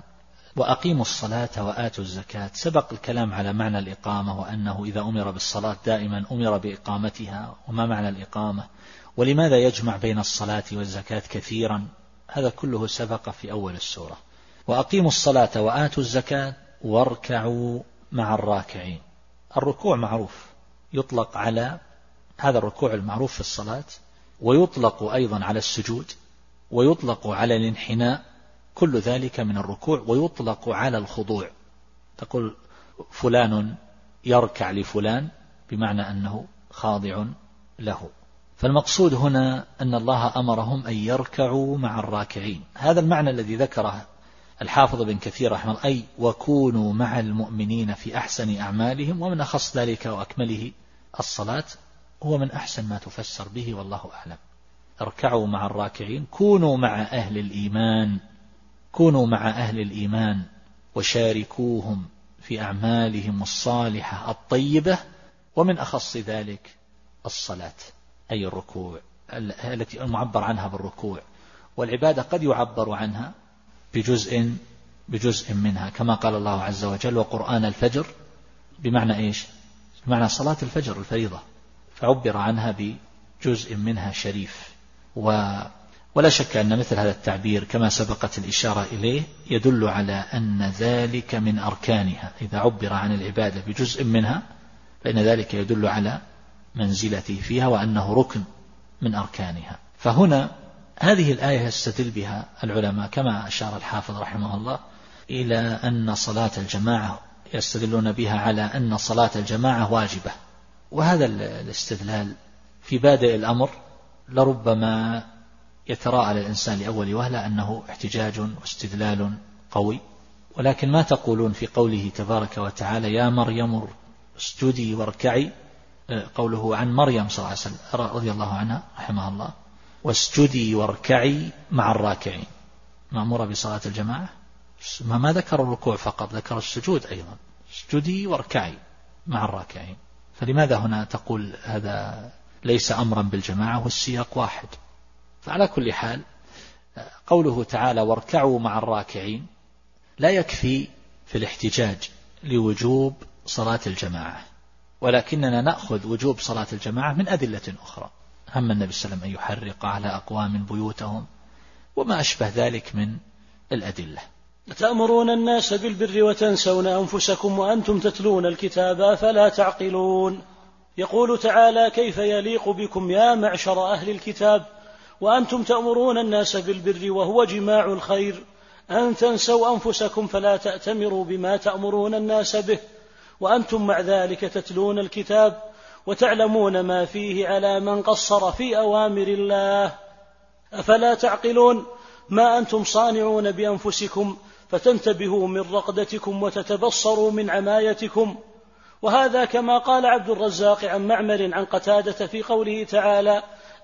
وأقيموا الصلاة وآتوا الزكاة، سبق الكلام على معنى الإقامة، وأنه إذا أمر بالصلاة دائما أمر بإقامتها، وما معنى الإقامة، ولماذا يجمع بين الصلاة والزكاة كثيرا، هذا كله سبق في أول السورة. وأقيموا الصلاة وآتوا الزكاة واركعوا مع الراكعين. الركوع معروف، يطلق على هذا الركوع المعروف في الصلاة، ويطلق أيضا على السجود، ويطلق على الانحناء، كل ذلك من الركوع، ويطلق على الخضوع. تقول فلان يركع لفلان بمعنى أنه خاضع له. فالمقصود هنا أن الله أمرهم أن يركعوا مع الراكعين، هذا المعنى الذي ذكره الحافظ بن كثير رحمه الله، أي وكونوا مع المؤمنين في أحسن أعمالهم، ومن أخص ذلك وأكمله الصلاة، هو من أحسن ما تفسر به والله أعلم. اركعوا مع الراكعين، كونوا مع أهل الإيمان، كونوا مع أهل الإيمان وشاركوهم في أعمالهم الصالحة الطيبة، ومن أخص ذلك الصلاة أي الركوع التي المعبر عنها بالركوع. والعبادة قد يعبر عنها بجزء منها، كما قال الله عز وجل وقرآن الفجر، بمعنى إيش؟ بمعنى صلاة الفجر الفريضة، فعبر عنها بجزء منها شريف. ولا شك أن مثل هذا التعبير كما سبقت الإشارة إليه يدل على أن ذلك من أركانها. إذا عبر عن العبادة بجزء منها فإن ذلك يدل على منزلته فيها وأنه ركن من أركانها. فهنا هذه الآية يستدل بها العلماء كما أشار الحافظ رحمه الله إلى أن صلاة الجماعة، يستدلون بها على أن صلاة الجماعة واجبة. وهذا الاستدلال في بادئ الأمر لربما يتراءى للإنسان لأول وهلة أنه احتجاج واستدلال قوي، ولكن ما تقولون في قوله تبارك وتعالى يا مريم اسجدي واركعي، قوله عن مريم صلى الله عليه وسلم رضي الله عنها رحمه الله واسجدي واركعي مع الراكعين، مأمورة بصلاة الجماعة، ما ذكر الركوع فقط، ذكر السجود أيضا، اسجدي واركعي مع الراكعين. فلماذا هنا تقول هذا ليس أمرا بالجماعة والسياق واحد؟ فعلى كل حال قوله تعالى واركعوا مع الراكعين لا يكفي في الاحتجاج لوجوب صلاة الجماعة، ولكننا نأخذ وجوب صلاة الجماعة من أدلة أخرى. هم النبي صلى الله عليه وسلم أن يحرق على أقوام بيوتهم وما أشبه ذلك من الأدلة. تأمرون الناس بالبر وتنسون أنفسكم وأنتم تتلون الكتاب فلا تعقلون. يقول تعالى كيف يليق بكم يا معشر أهل الكتاب وأنتم تأمرون الناس بالبر وهو جماع الخير أن تنسوا أنفسكم فلا تأتمروا بما تأمرون الناس به وأنتم مع ذلك تتلون الكتاب وتعلمون ما فيه على من قصر في أوامر الله. أفلا تعقلون؟ ما أنتم صانعون بأنفسكم فتنتبهوا من رقدتكم وتتبصروا من عمايتكم. وهذا كما قال عبد الرزاق عن معمر عن قتادة في قوله تعالى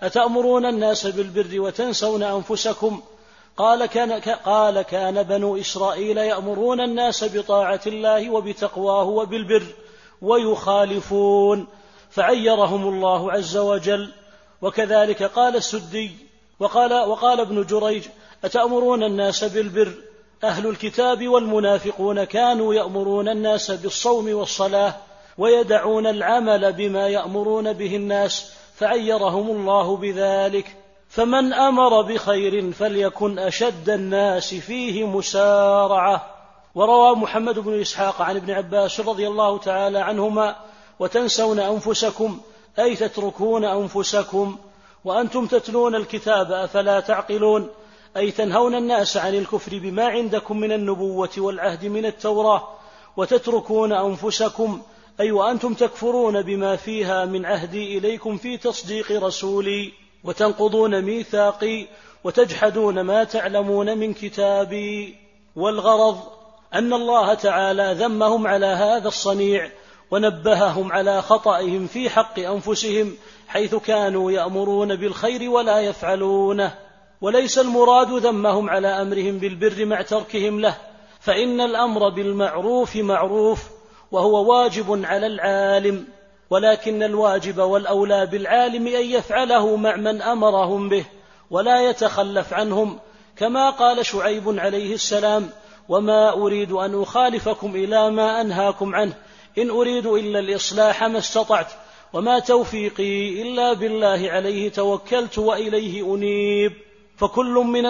أتأمرون الناس بالبر وتنسون أنفسكم؟ قال كان بنو إسرائيل يأمرون الناس بطاعة الله وبتقواه وبالبر ويخالفون، فعيرهم الله عز وجل. وكذلك قال السدي وقال ابن جريج: أتأمرون الناس بالبر؟ أهل الكتاب والمنافقون كانوا يأمرون الناس بالصوم والصلاة ويدعون العمل بما يأمرون به الناس، فعيرهم الله بذلك. فمن أمر بخير فليكن أشد الناس فيه مسارعة. وروى محمد بن إسحاق عن ابن عباس رضي الله تعالى عنهما: وتنسون أنفسكم أي تتركون أنفسكم وأنتم تتلون الكتاب أفلا تعقلون، أي تنهون الناس عن الكفر بما عندكم من النبوة والعهد من التوراة، وتتركون أنفسكم أي وأنتم تكفرون بما فيها من عهدي إليكم في تصديق رسولي، وتنقضون ميثاقي، وتجحدون ما تعلمون من كتابي. والغرض أن الله تعالى ذمهم على هذا الصنيع ونبههم على خطئهم في حق أنفسهم، حيث كانوا يأمرون بالخير ولا يفعلونه. وليس المراد ذمهم على أمرهم بالبر مع تركهم له، فإن الأمر بالمعروف معروف وهو واجب على العالم، ولكن الواجب والأولى بالعالم أن يفعله مع من أمرهم به ولا يتخلف عنهم، كما قال شعيب عليه السلام: وما أريد أن أخالفكم إلى ما أنهاكم عنه، إن أريد إلا الإصلاح ما استطعت، وما توفيقي إلا بالله عليه توكلت وإليه أنيب. فكل من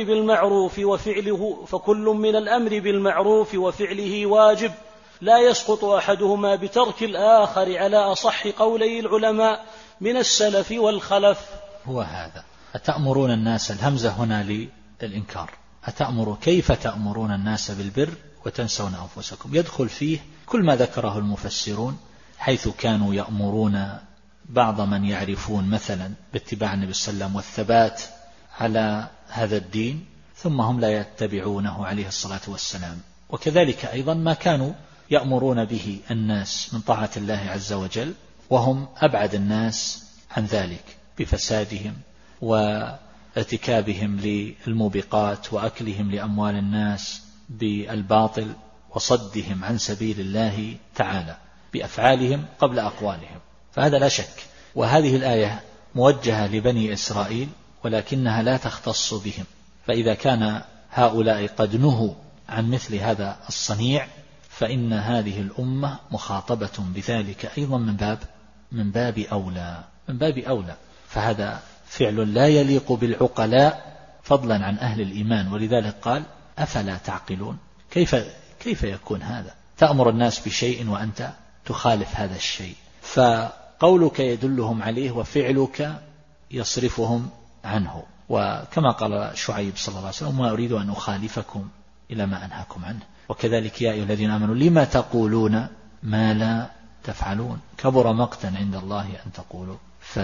الأمر بالمعروف وفعله واجب، لا يسقط أحدهما بترك الآخر، على أصح قولي العلماء من السلف والخلف. هو هذا: أتأمرون الناس، الهمزة هنا للإنكار، كيف تأمرون الناس بالبر وتنسون أنفسكم؟ يدخل فيه كل ما ذكره المفسرون، حيث كانوا يأمرون بعض من يعرفون مثلا باتباع النبي صلى الله عليه وسلم والثبات على هذا الدين، ثم هم لا يتبعونه عليه الصلاة والسلام. وكذلك أيضا ما كانوا يأمرون به الناس من طاعة الله عز وجل، وهم أبعد الناس عن ذلك بفسادهم وارتكابهم للموبقات وأكلهم لأموال الناس بالباطل وصدهم عن سبيل الله تعالى بأفعالهم قبل أقوالهم. فهذا لا شك. وهذه الآية موجهة لبني إسرائيل، ولكنها لا تختص بهم، فإذا كان هؤلاء قد نهوا عن مثل هذا الصنيع، فإن هذه الأمة مخاطبة بذلك أيضا من باب أولى. فهذا فعل لا يليق بالعقلاء فضلا عن أهل الإيمان، ولذلك قال: أفلا تعقلون؟ كيف يكون هذا؟ تأمر الناس بشيء وأنت تخالف هذا الشيء. فقولك يدلهم عليه وفعلك يصرفهم عنه. وكما قال شعيب صلى الله عليه وسلم: ما أريد أن أخالفكم إلى ما أنهاكم عنه. وكذلك: يا أيها الذين آمنوا لما تقولون ما لا تفعلون، كبر مقتا عند الله أن تقولوا.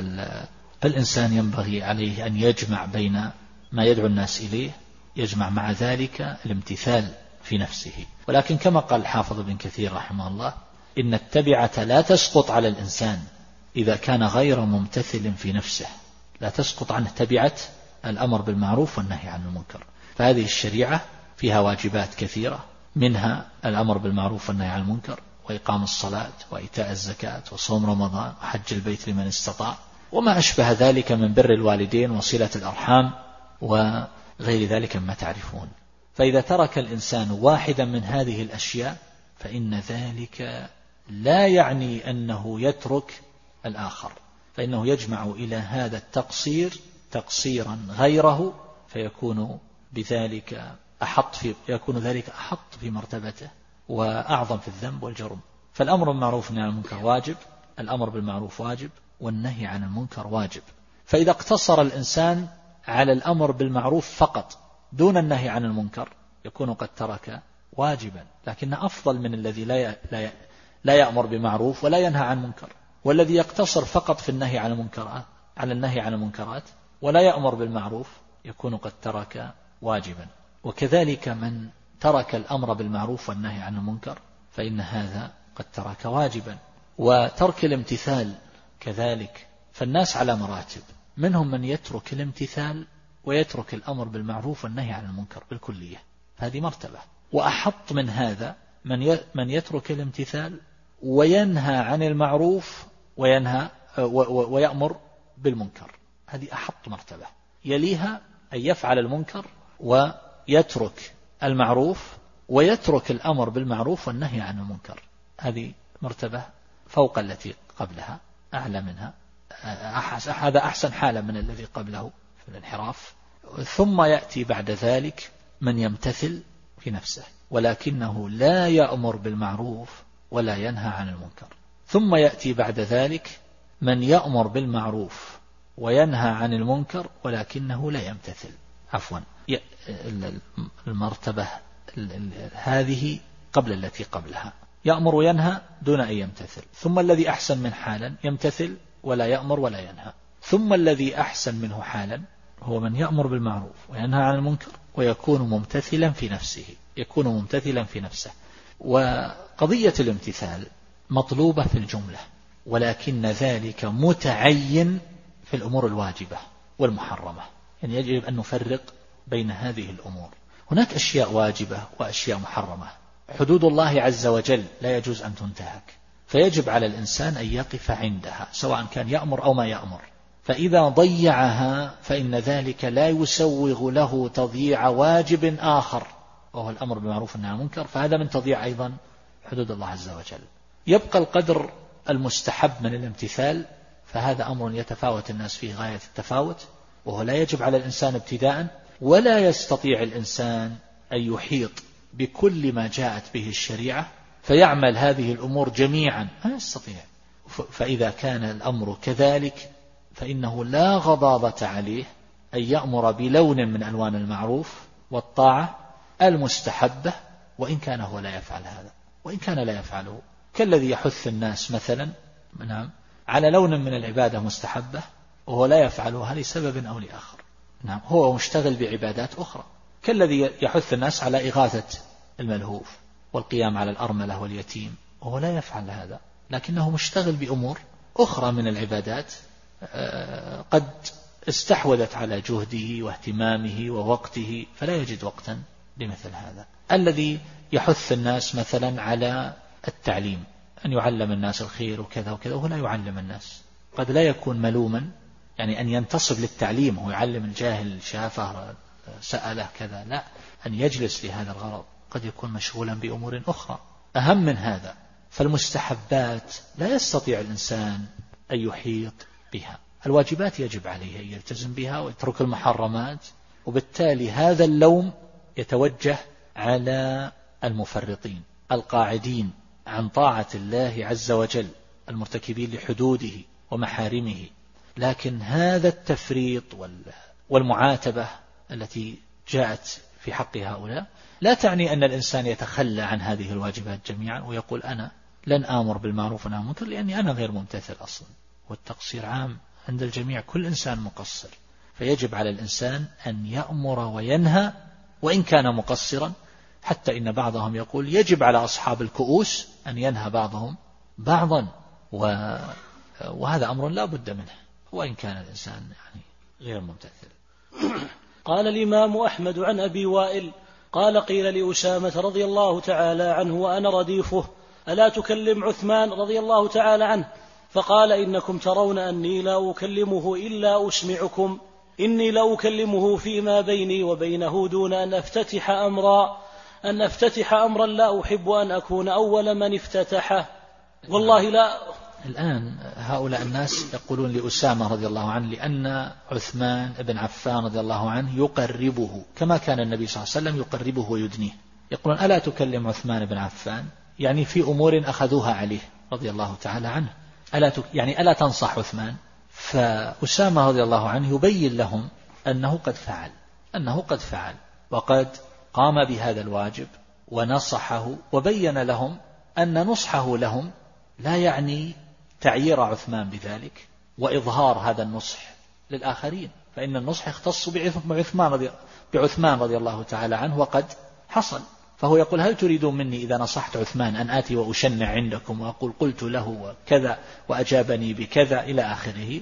فالإنسان ينبغي عليه أن يجمع بين ما يدعو الناس إليه، يجمع مع ذلك الامتثال في نفسه. ولكن كما قال الحافظ ابن كثير رحمه الله: إن التبعة لا تسقط على الإنسان إذا كان غير ممتثل في نفسه، لا تسقط عنه تبعة الأمر بالمعروف والنهي عن المنكر. فهذه الشريعة فيها واجبات كثيرة، منها الأمر بالمعروف والنهي عن المنكر، وإقام الصلاة، وإيتاء الزكاة، وصوم رمضان، وحج البيت لمن استطاع، وما أشبه ذلك من بر الوالدين وصلة الأرحام وغير ذلك مما تعرفون. فإذا ترك الإنسان واحدا من هذه الأشياء فإن ذلك لا يعني أنه يترك الآخر، فإنه يجمع إلى هذا التقصير تقصيرا غيره، فيكون بذلك يكون ذلك أحط في مرتبته وأعظم في الذنب والجرم. فالأمر بالمعروف والنهي عن المنكر واجب، الأمر بالمعروف واجب، والنهي عن المنكر واجب. فإذا اقتصر الإنسان على الأمر بالمعروف فقط دون النهي عن المنكر يكون قد ترك واجبا، لكن أفضل من الذي لا يأمر بمعروف ولا ينهى عن منكر. والذي يقتصر فقط في النهي عن المنكرات على النهي عن المنكرات ولا يأمر بالمعروف يكون قد ترك واجبا. وكذلك من ترك الأمر بالمعروف والنهي عن المنكر فإن هذا قد ترك واجبا. وترك الامتثال كذلك، فالناس على مراتب، منهم من يترك الامتثال ويترك الأمر بالمعروف والنهي عن المنكر بالكلية، هذه مرتبة. وأحط من هذا من يترك الامتثال وينهى عن المعروف ويأمر بالمنكر، هذه أحط مرتبة. يليها أن يفعل المنكر ويترك المعروف ويترك الأمر بالمعروف والنهي عن المنكر، هذه مرتبة فوق التي قبلها، أعلى منها، هذا أحسن حالة من الذي قبله في الانحراف. ثم يأتي بعد ذلك من يمتثل في نفسه ولكنه لا يأمر بالمعروف ولا ينهى عن المنكر. ثم يأتي بعد ذلك من يأمر بالمعروف وينهى عن المنكر ولكنه لا يمتثل. عفوا، المرتبة هذه قبل التي قبلها، يأمر وينهى دون أن يمتثل. ثم الذي أحسن من حالا يمتثل ولا يأمر ولا ينهى. ثم الذي أحسن منه حالا هو من يأمر بالمعروف وينهى عن المنكر ويكون ممتثلا في نفسه، يكون ممتثلا في نفسه. وقضية الامتثال مطلوبة في الجملة، ولكن ذلك متعين في الأمور الواجبة والمحرمة، يعني يجب أن نفرق بين هذه الأمور. هناك أشياء واجبة وأشياء محرمة، حدود الله عز وجل لا يجوز أن تنتهك، فيجب على الإنسان أن يقف عندها سواء كان يأمر أو ما يأمر. فإذا ضيعها فإن ذلك لا يسوغ له تضييع واجب آخر وهو الأمر بالمعروف والنهي عن المنكر، فهذا من تضييع أيضا حدود الله عز وجل. يبقى القدر المستحب من الامتثال، فهذا أمر يتفاوت الناس فيه غاية التفاوت، وهو لا يجب على الإنسان ابتداء، ولا يستطيع الإنسان أن يحيط بكل ما جاءت به الشريعة فيعمل هذه الأمور جميعا، لا يستطيع. فإذا كان الأمر كذلك فإنه لا غضاضة عليه أن يأمر بلون من ألوان المعروف والطاعة المستحبة، وإن كان هو لا يفعل هذا، وإن كان لا يفعله، كالذي يحث الناس مثلا على لون من العبادة مستحبة وهو لا يفعلها لسبب أو لآخر، هو مشتغل بعبادات أخرى، كالذي يحث الناس على إغاثة الملهوف والقيام على الأرملة واليتيم وهو لا يفعل هذا، لكنه مشتغل بأمور أخرى من العبادات قد استحوذت على جهده واهتمامه ووقته، فلا يجد وقتا لمثل هذا. الذي يحث الناس مثلا على التعليم، أن يعلم الناس الخير وكذا وكذا، وهو لا يعلم الناس، قد لا يكون ملوما، يعني أن ينتصب للتعليم هو يعلم الجاهل شافه سأله كذا، لا، أن يجلس لهذا الغرض، قد يكون مشغولا بأمور أخرى أهم من هذا. فالمستحبات لا يستطيع الإنسان أن يحيط بها، الواجبات يجب عليه أن يلتزم بها ويترك المحرمات، وبالتالي هذا اللوم يتوجه على المفرطين القاعدين عن طاعة الله عز وجل، المرتكبين لحدوده ومحارمه. لكن هذا التفريط والمعاتبة التي جاءت في حق هؤلاء لا تعني أن الإنسان يتخلى عن هذه الواجبات جميعا ويقول أنا لن آمر بالمعروف ونهى عن المنكر لأني أنا غير ممتثل أصلا، والتقصير عام عند الجميع، كل إنسان مقصر، فيجب على الإنسان أن يأمر وينهى وإن كان مقصرا، حتى إن بعضهم يقول يجب على أصحاب الكؤوس أن ينهى بعضهم بعضا، وهذا أمر لا بد منه وإن كان الإنسان يعني غير ممتثل. قال الإمام أحمد عن أبي وائل قال قيل لأسامة رضي الله تعالى عنه وأنا رديفه ألا تكلم عثمان رضي الله تعالى عنه؟ فقال إنكم ترون أني لا أكلمه إلا أسمعكم، إني لا أكلمه فيما بيني وبينه دون أن أفتتح أمرا لا أحب أن أكون أول من افتتحه، والله لا. الآن هؤلاء الناس يقولون لأسامة رضي الله عنه لأن عثمان بن عفان رضي الله عنه يقربه كما كان النبي صلى الله عليه وسلم يقربه ويدنيه، يقولون ألا تكلم عثمان بن عفان، يعني في أمور أخذوها عليه رضي الله تعالى عنه، ألا تنصح عثمان؟ فأسامة رضي الله عنه يبين لهم أنه قد فعل وقد قام بهذا الواجب ونصحه، وبين لهم أن نصحه لهم لا يعني تعيير عثمان بذلك وإظهار هذا النصح للآخرين، فإن النصح يختص بعثمان رضي الله تعالى عنه وقد حصل. فهو يقول هل تريدون مني إذا نصحت عثمان أن آتي وأشنع عندكم وأقول قلت له كذا وأجابني بكذا إلى آخره؟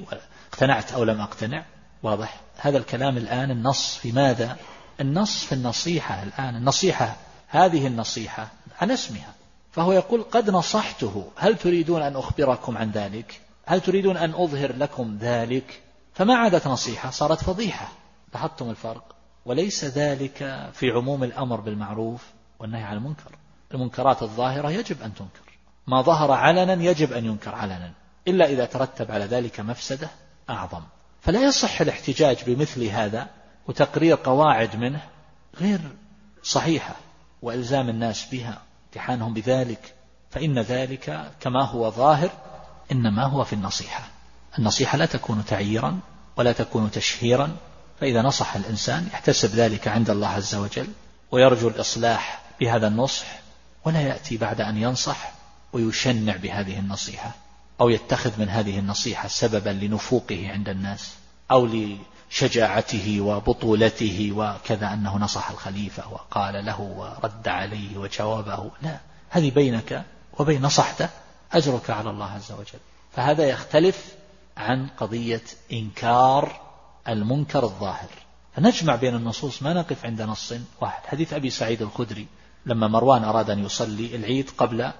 اقتنعت أو لم أقتنع؟ واضح هذا الكلام. الآن النص في ماذا؟ النص في النصيحة. الآن النصيحة هذه النصيحة عن اسمها، فهو يقول قد نصحته، هل تريدون أن أخبركم عن ذلك؟ هل تريدون أن أظهر لكم ذلك؟ فما عادت نصيحة، صارت فضيحة. لاحظتم الفرق؟ وليس ذلك في عموم الأمر بالمعروف والنهي عن المنكر. المنكرات الظاهرة يجب أن تنكر، ما ظهر علنا يجب أن ينكر علنا، إلا إذا ترتب على ذلك مفسدة أعظم. فلا يصح الاحتجاج بمثل هذا وتقرير قواعد منه غير صحيحة وإلزام الناس بها، امتحانهم بذلك، فإن ذلك كما هو ظاهر إنما هو في النصيحة. النصيحة لا تكون تعييرا ولا تكون تشهيرا، فإذا نصح الإنسان يحتسب ذلك عند الله عز وجل ويرجو الإصلاح بهذا النصح، ولا يأتي بعد أن ينصح ويشنع بهذه النصيحة أو يتخذ من هذه النصيحة سببا لنفوقه عند الناس أو لشجاعته وبطولته وكذا، أنه نصح الخليفة وقال له ورد عليه وجوابه. لا، هذه بينك وبين نصحته، أجرك على الله عز وجل. فهذا يختلف عن قضية إنكار المنكر الظاهر. فنجمع بين النصوص، ما نقف عند نص واحد. حديث أبي سعيد الخدري لما مروان أراد أن يصلي العيد قبل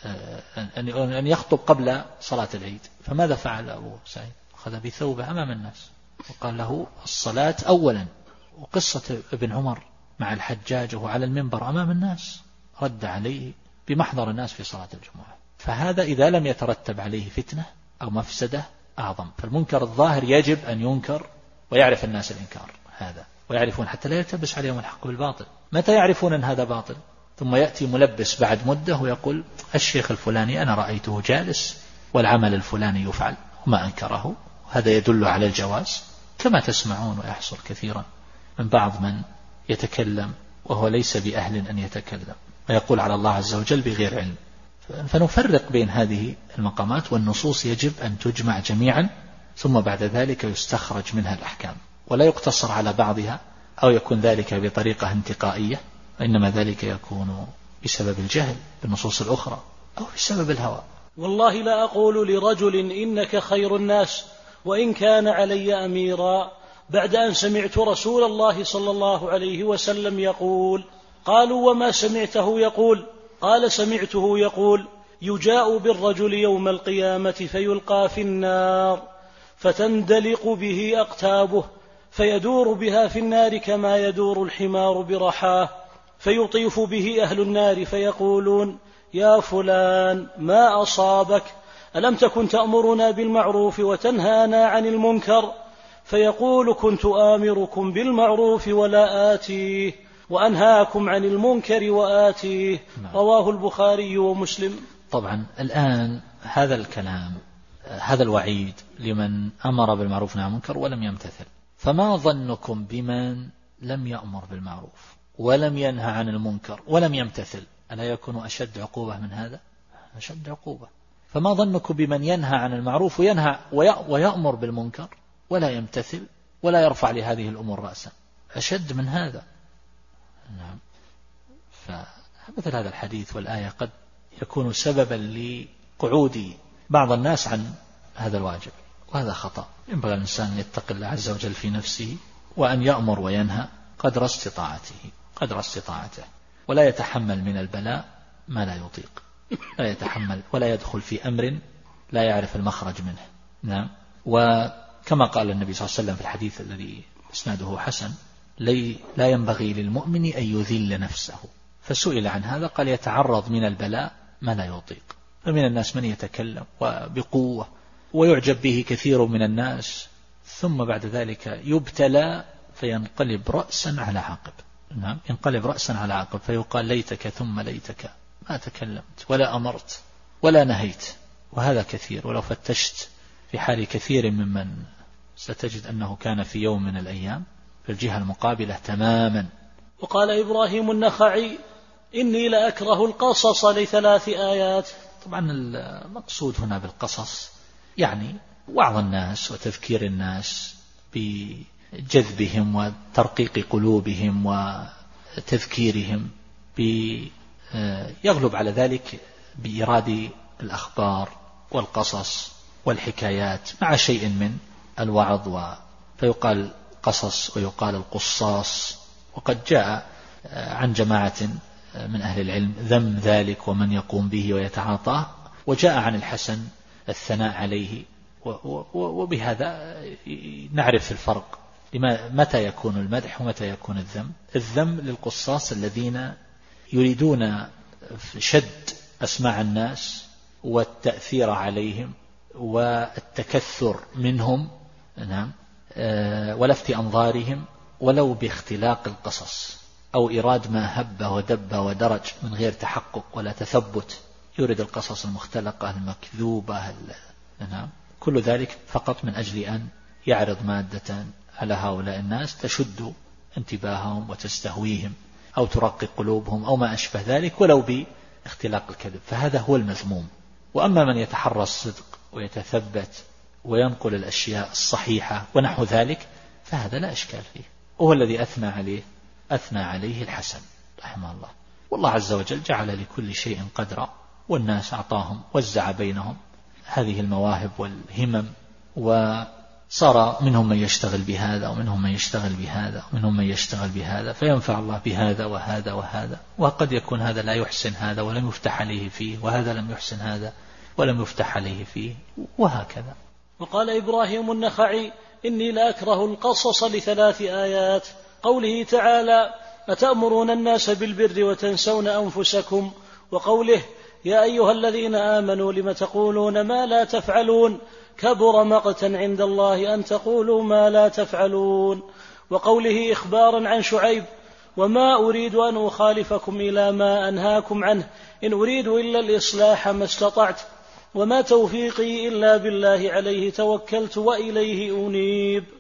أن يخطب قبل صلاة العيد، فماذا فعل أبو سعيد؟ أخذ بثوبه أمام الناس وقال له الصلاة أولا. وقصة ابن عمر مع الحجاج وهو على المنبر أمام الناس رد عليه بمحضر الناس في صلاة الجمعة. فهذا إذا لم يترتب عليه فتنة أو مفسدة أعظم. فالمنكر الظاهر يجب أن ينكر ويعرف الناس الإنكار هذا، ويعرفون حتى لا يلتبس عليهم الحق بالباطل. متى يعرفون أن هذا باطل؟ ثم يأتي ملبس بعد مدة ويقول الشيخ الفلاني أنا رأيته جالس والعمل الفلاني يفعل وما أنكره، هذا يدل على الجواز، كما تسمعون ويحصل كثيرا من بعض من يتكلم وهو ليس بأهل أن يتكلم ويقول على الله عز وجل بغير علم. فنفرق بين هذه المقامات، والنصوص يجب أن تجمع جميعا ثم بعد ذلك يستخرج منها الأحكام، ولا يقتصر على بعضها أو يكون ذلك بطريقة انتقائية، وإنما ذلك يكون بسبب الجهل بالنصوص الأخرى أو بسبب الهوى. والله لا أقول لرجل إنك خير الناس وإن كان علي أميرا بعد أن سمعت رسول الله صلى الله عليه وسلم يقول. قالوا وما سمعته يقول؟ قال سمعته يقول يجاء بالرجل يوم القيامة فيلقى في النار فتندلق به أقتابه فيدور بها في النار كما يدور الحمار برحاه، فيطيف به أهل النار فيقولون يا فلان ما أصابك؟ ألم تكن تأمرنا بالمعروف وتنهانا عن المنكر؟ فيقول كنت آمركم بالمعروف ولا آتيه وأنهاكم عن المنكر وآتيه. رواه البخاري ومسلم. طبعا الآن هذا الكلام، هذا الوعيد لمن أمر بالمعروف ونهى عن المنكر ولم يمتثل، فما ظنكم بمن لم يأمر بالمعروف ولم ينهى عن المنكر ولم يمتثل؟ ألا يكون أشد عقوبة من هذا؟ أشد عقوبة. فما ظنكم بمن ينهى عن المعروف ويأمر بالمنكر ولا يمتثل ولا يرفع لهذه الأمور رأسا؟ أشد من هذا. نعم. فمثل هذا الحديث والآية قد يكون سببا لقعود بعض الناس عن هذا الواجب، وهذا خطأ. ينبغي الإنسان أن يتقي الله عز وجل في نفسه وأن يأمر وينهى قدر استطاعته، ولا يتحمل من البلاء ما لا يطيق، لا يتحمل ولا يدخل في أمر لا يعرف المخرج منه. نعم. وكما قال النبي صلى الله عليه وسلم في الحديث الذي إسناده حسن لا ينبغي للمؤمن أن يذل نفسه، فسئل عن هذا قال يتعرض من البلاء ما لا يطيق. فمن الناس من يتكلم وبقوة ويعجب به كثير من الناس، ثم بعد ذلك يبتلى فينقلب رأسا على عقب. نعم، ينقلب رأسا على عقب، فيقال ليتك ثم ليتك ما تكلمت ولا أمرت ولا نهيت. وهذا كثير، ولو فتشت في حال كثير ممن ستجد أنه كان في يوم من الأيام في الجهة المقابلة تماما. وقال إبراهيم النخعي إني لأكره القصص ل3 آيات. طبعا المقصود هنا بالقصص يعني وعظ الناس وتذكير الناس بجذبهم وترقيق قلوبهم وتذكيرهم، يغلب على ذلك بإيراد الأخبار والقصص والحكايات مع شيء من الوعظ فيقال قصص ويقال القصاص. وقد جاء عن جماعة من أهل العلم ذم ذلك ومن يقوم به ويتعاطاه، وجاء عن الحسن الثناء عليه. وبهذا نعرف الفرق متى يكون المدح ومتى يكون الذم. الذم للقصاص الذين يريدون شد أسماع الناس والتأثير عليهم والتكثر منهم، نعم، ولفت أنظارهم ولو باختلاق القصص أو إيراد ما هب ودب ودرج من غير تحقق ولا تثبت، يريد القصص المختلقة المكذوبة، نعم، كل ذلك فقط من أجل أن يعرض مادة على هؤلاء الناس تشد انتباههم وتستهويهم أو ترقق قلوبهم أو ما أشبه ذلك ولو باختلاق الكذب، فهذا هو المذموم. وأما من يتحرى الصدق ويتثبت وينقل الأشياء الصحيحة ونحو ذلك فهذا لا إشكال فيه، وهو الذي أثنى عليه الحسن رحمه الله. والله عز وجل جعل لكل شيء قدرا، والناس أعطاهم وزع بينهم هذه المواهب والهمم، وصار منهم من يشتغل بهذا ومنهم من يشتغل بهذا ومنهم من يشتغل بهذا، فينفع الله بهذا وهذا وهذا. وقد يكون هذا لا يحسن هذا ولم يفتح عليه فيه، وهذا لم يحسن هذا ولم يفتح عليه فيه، وهكذا. وقال إبراهيم النخعي: إني لأكره القصص ل3 آيات: قوله تعالى: أتأمرون الناس بالبر وتنسون أنفسكم، وقوله: يا أيها الذين آمنوا لم تقولون ما لا تفعلون، كبر مقتا عند الله أن تقولوا ما لا تفعلون، وقوله إخبارا عن شعيب: وما أريد أن أخالفكم إلى ما أنهاكم عنه، إن أريد إلا الإصلاح ما استطعت، وما توفيقي إلا بالله عليه توكلت وإليه أنيب.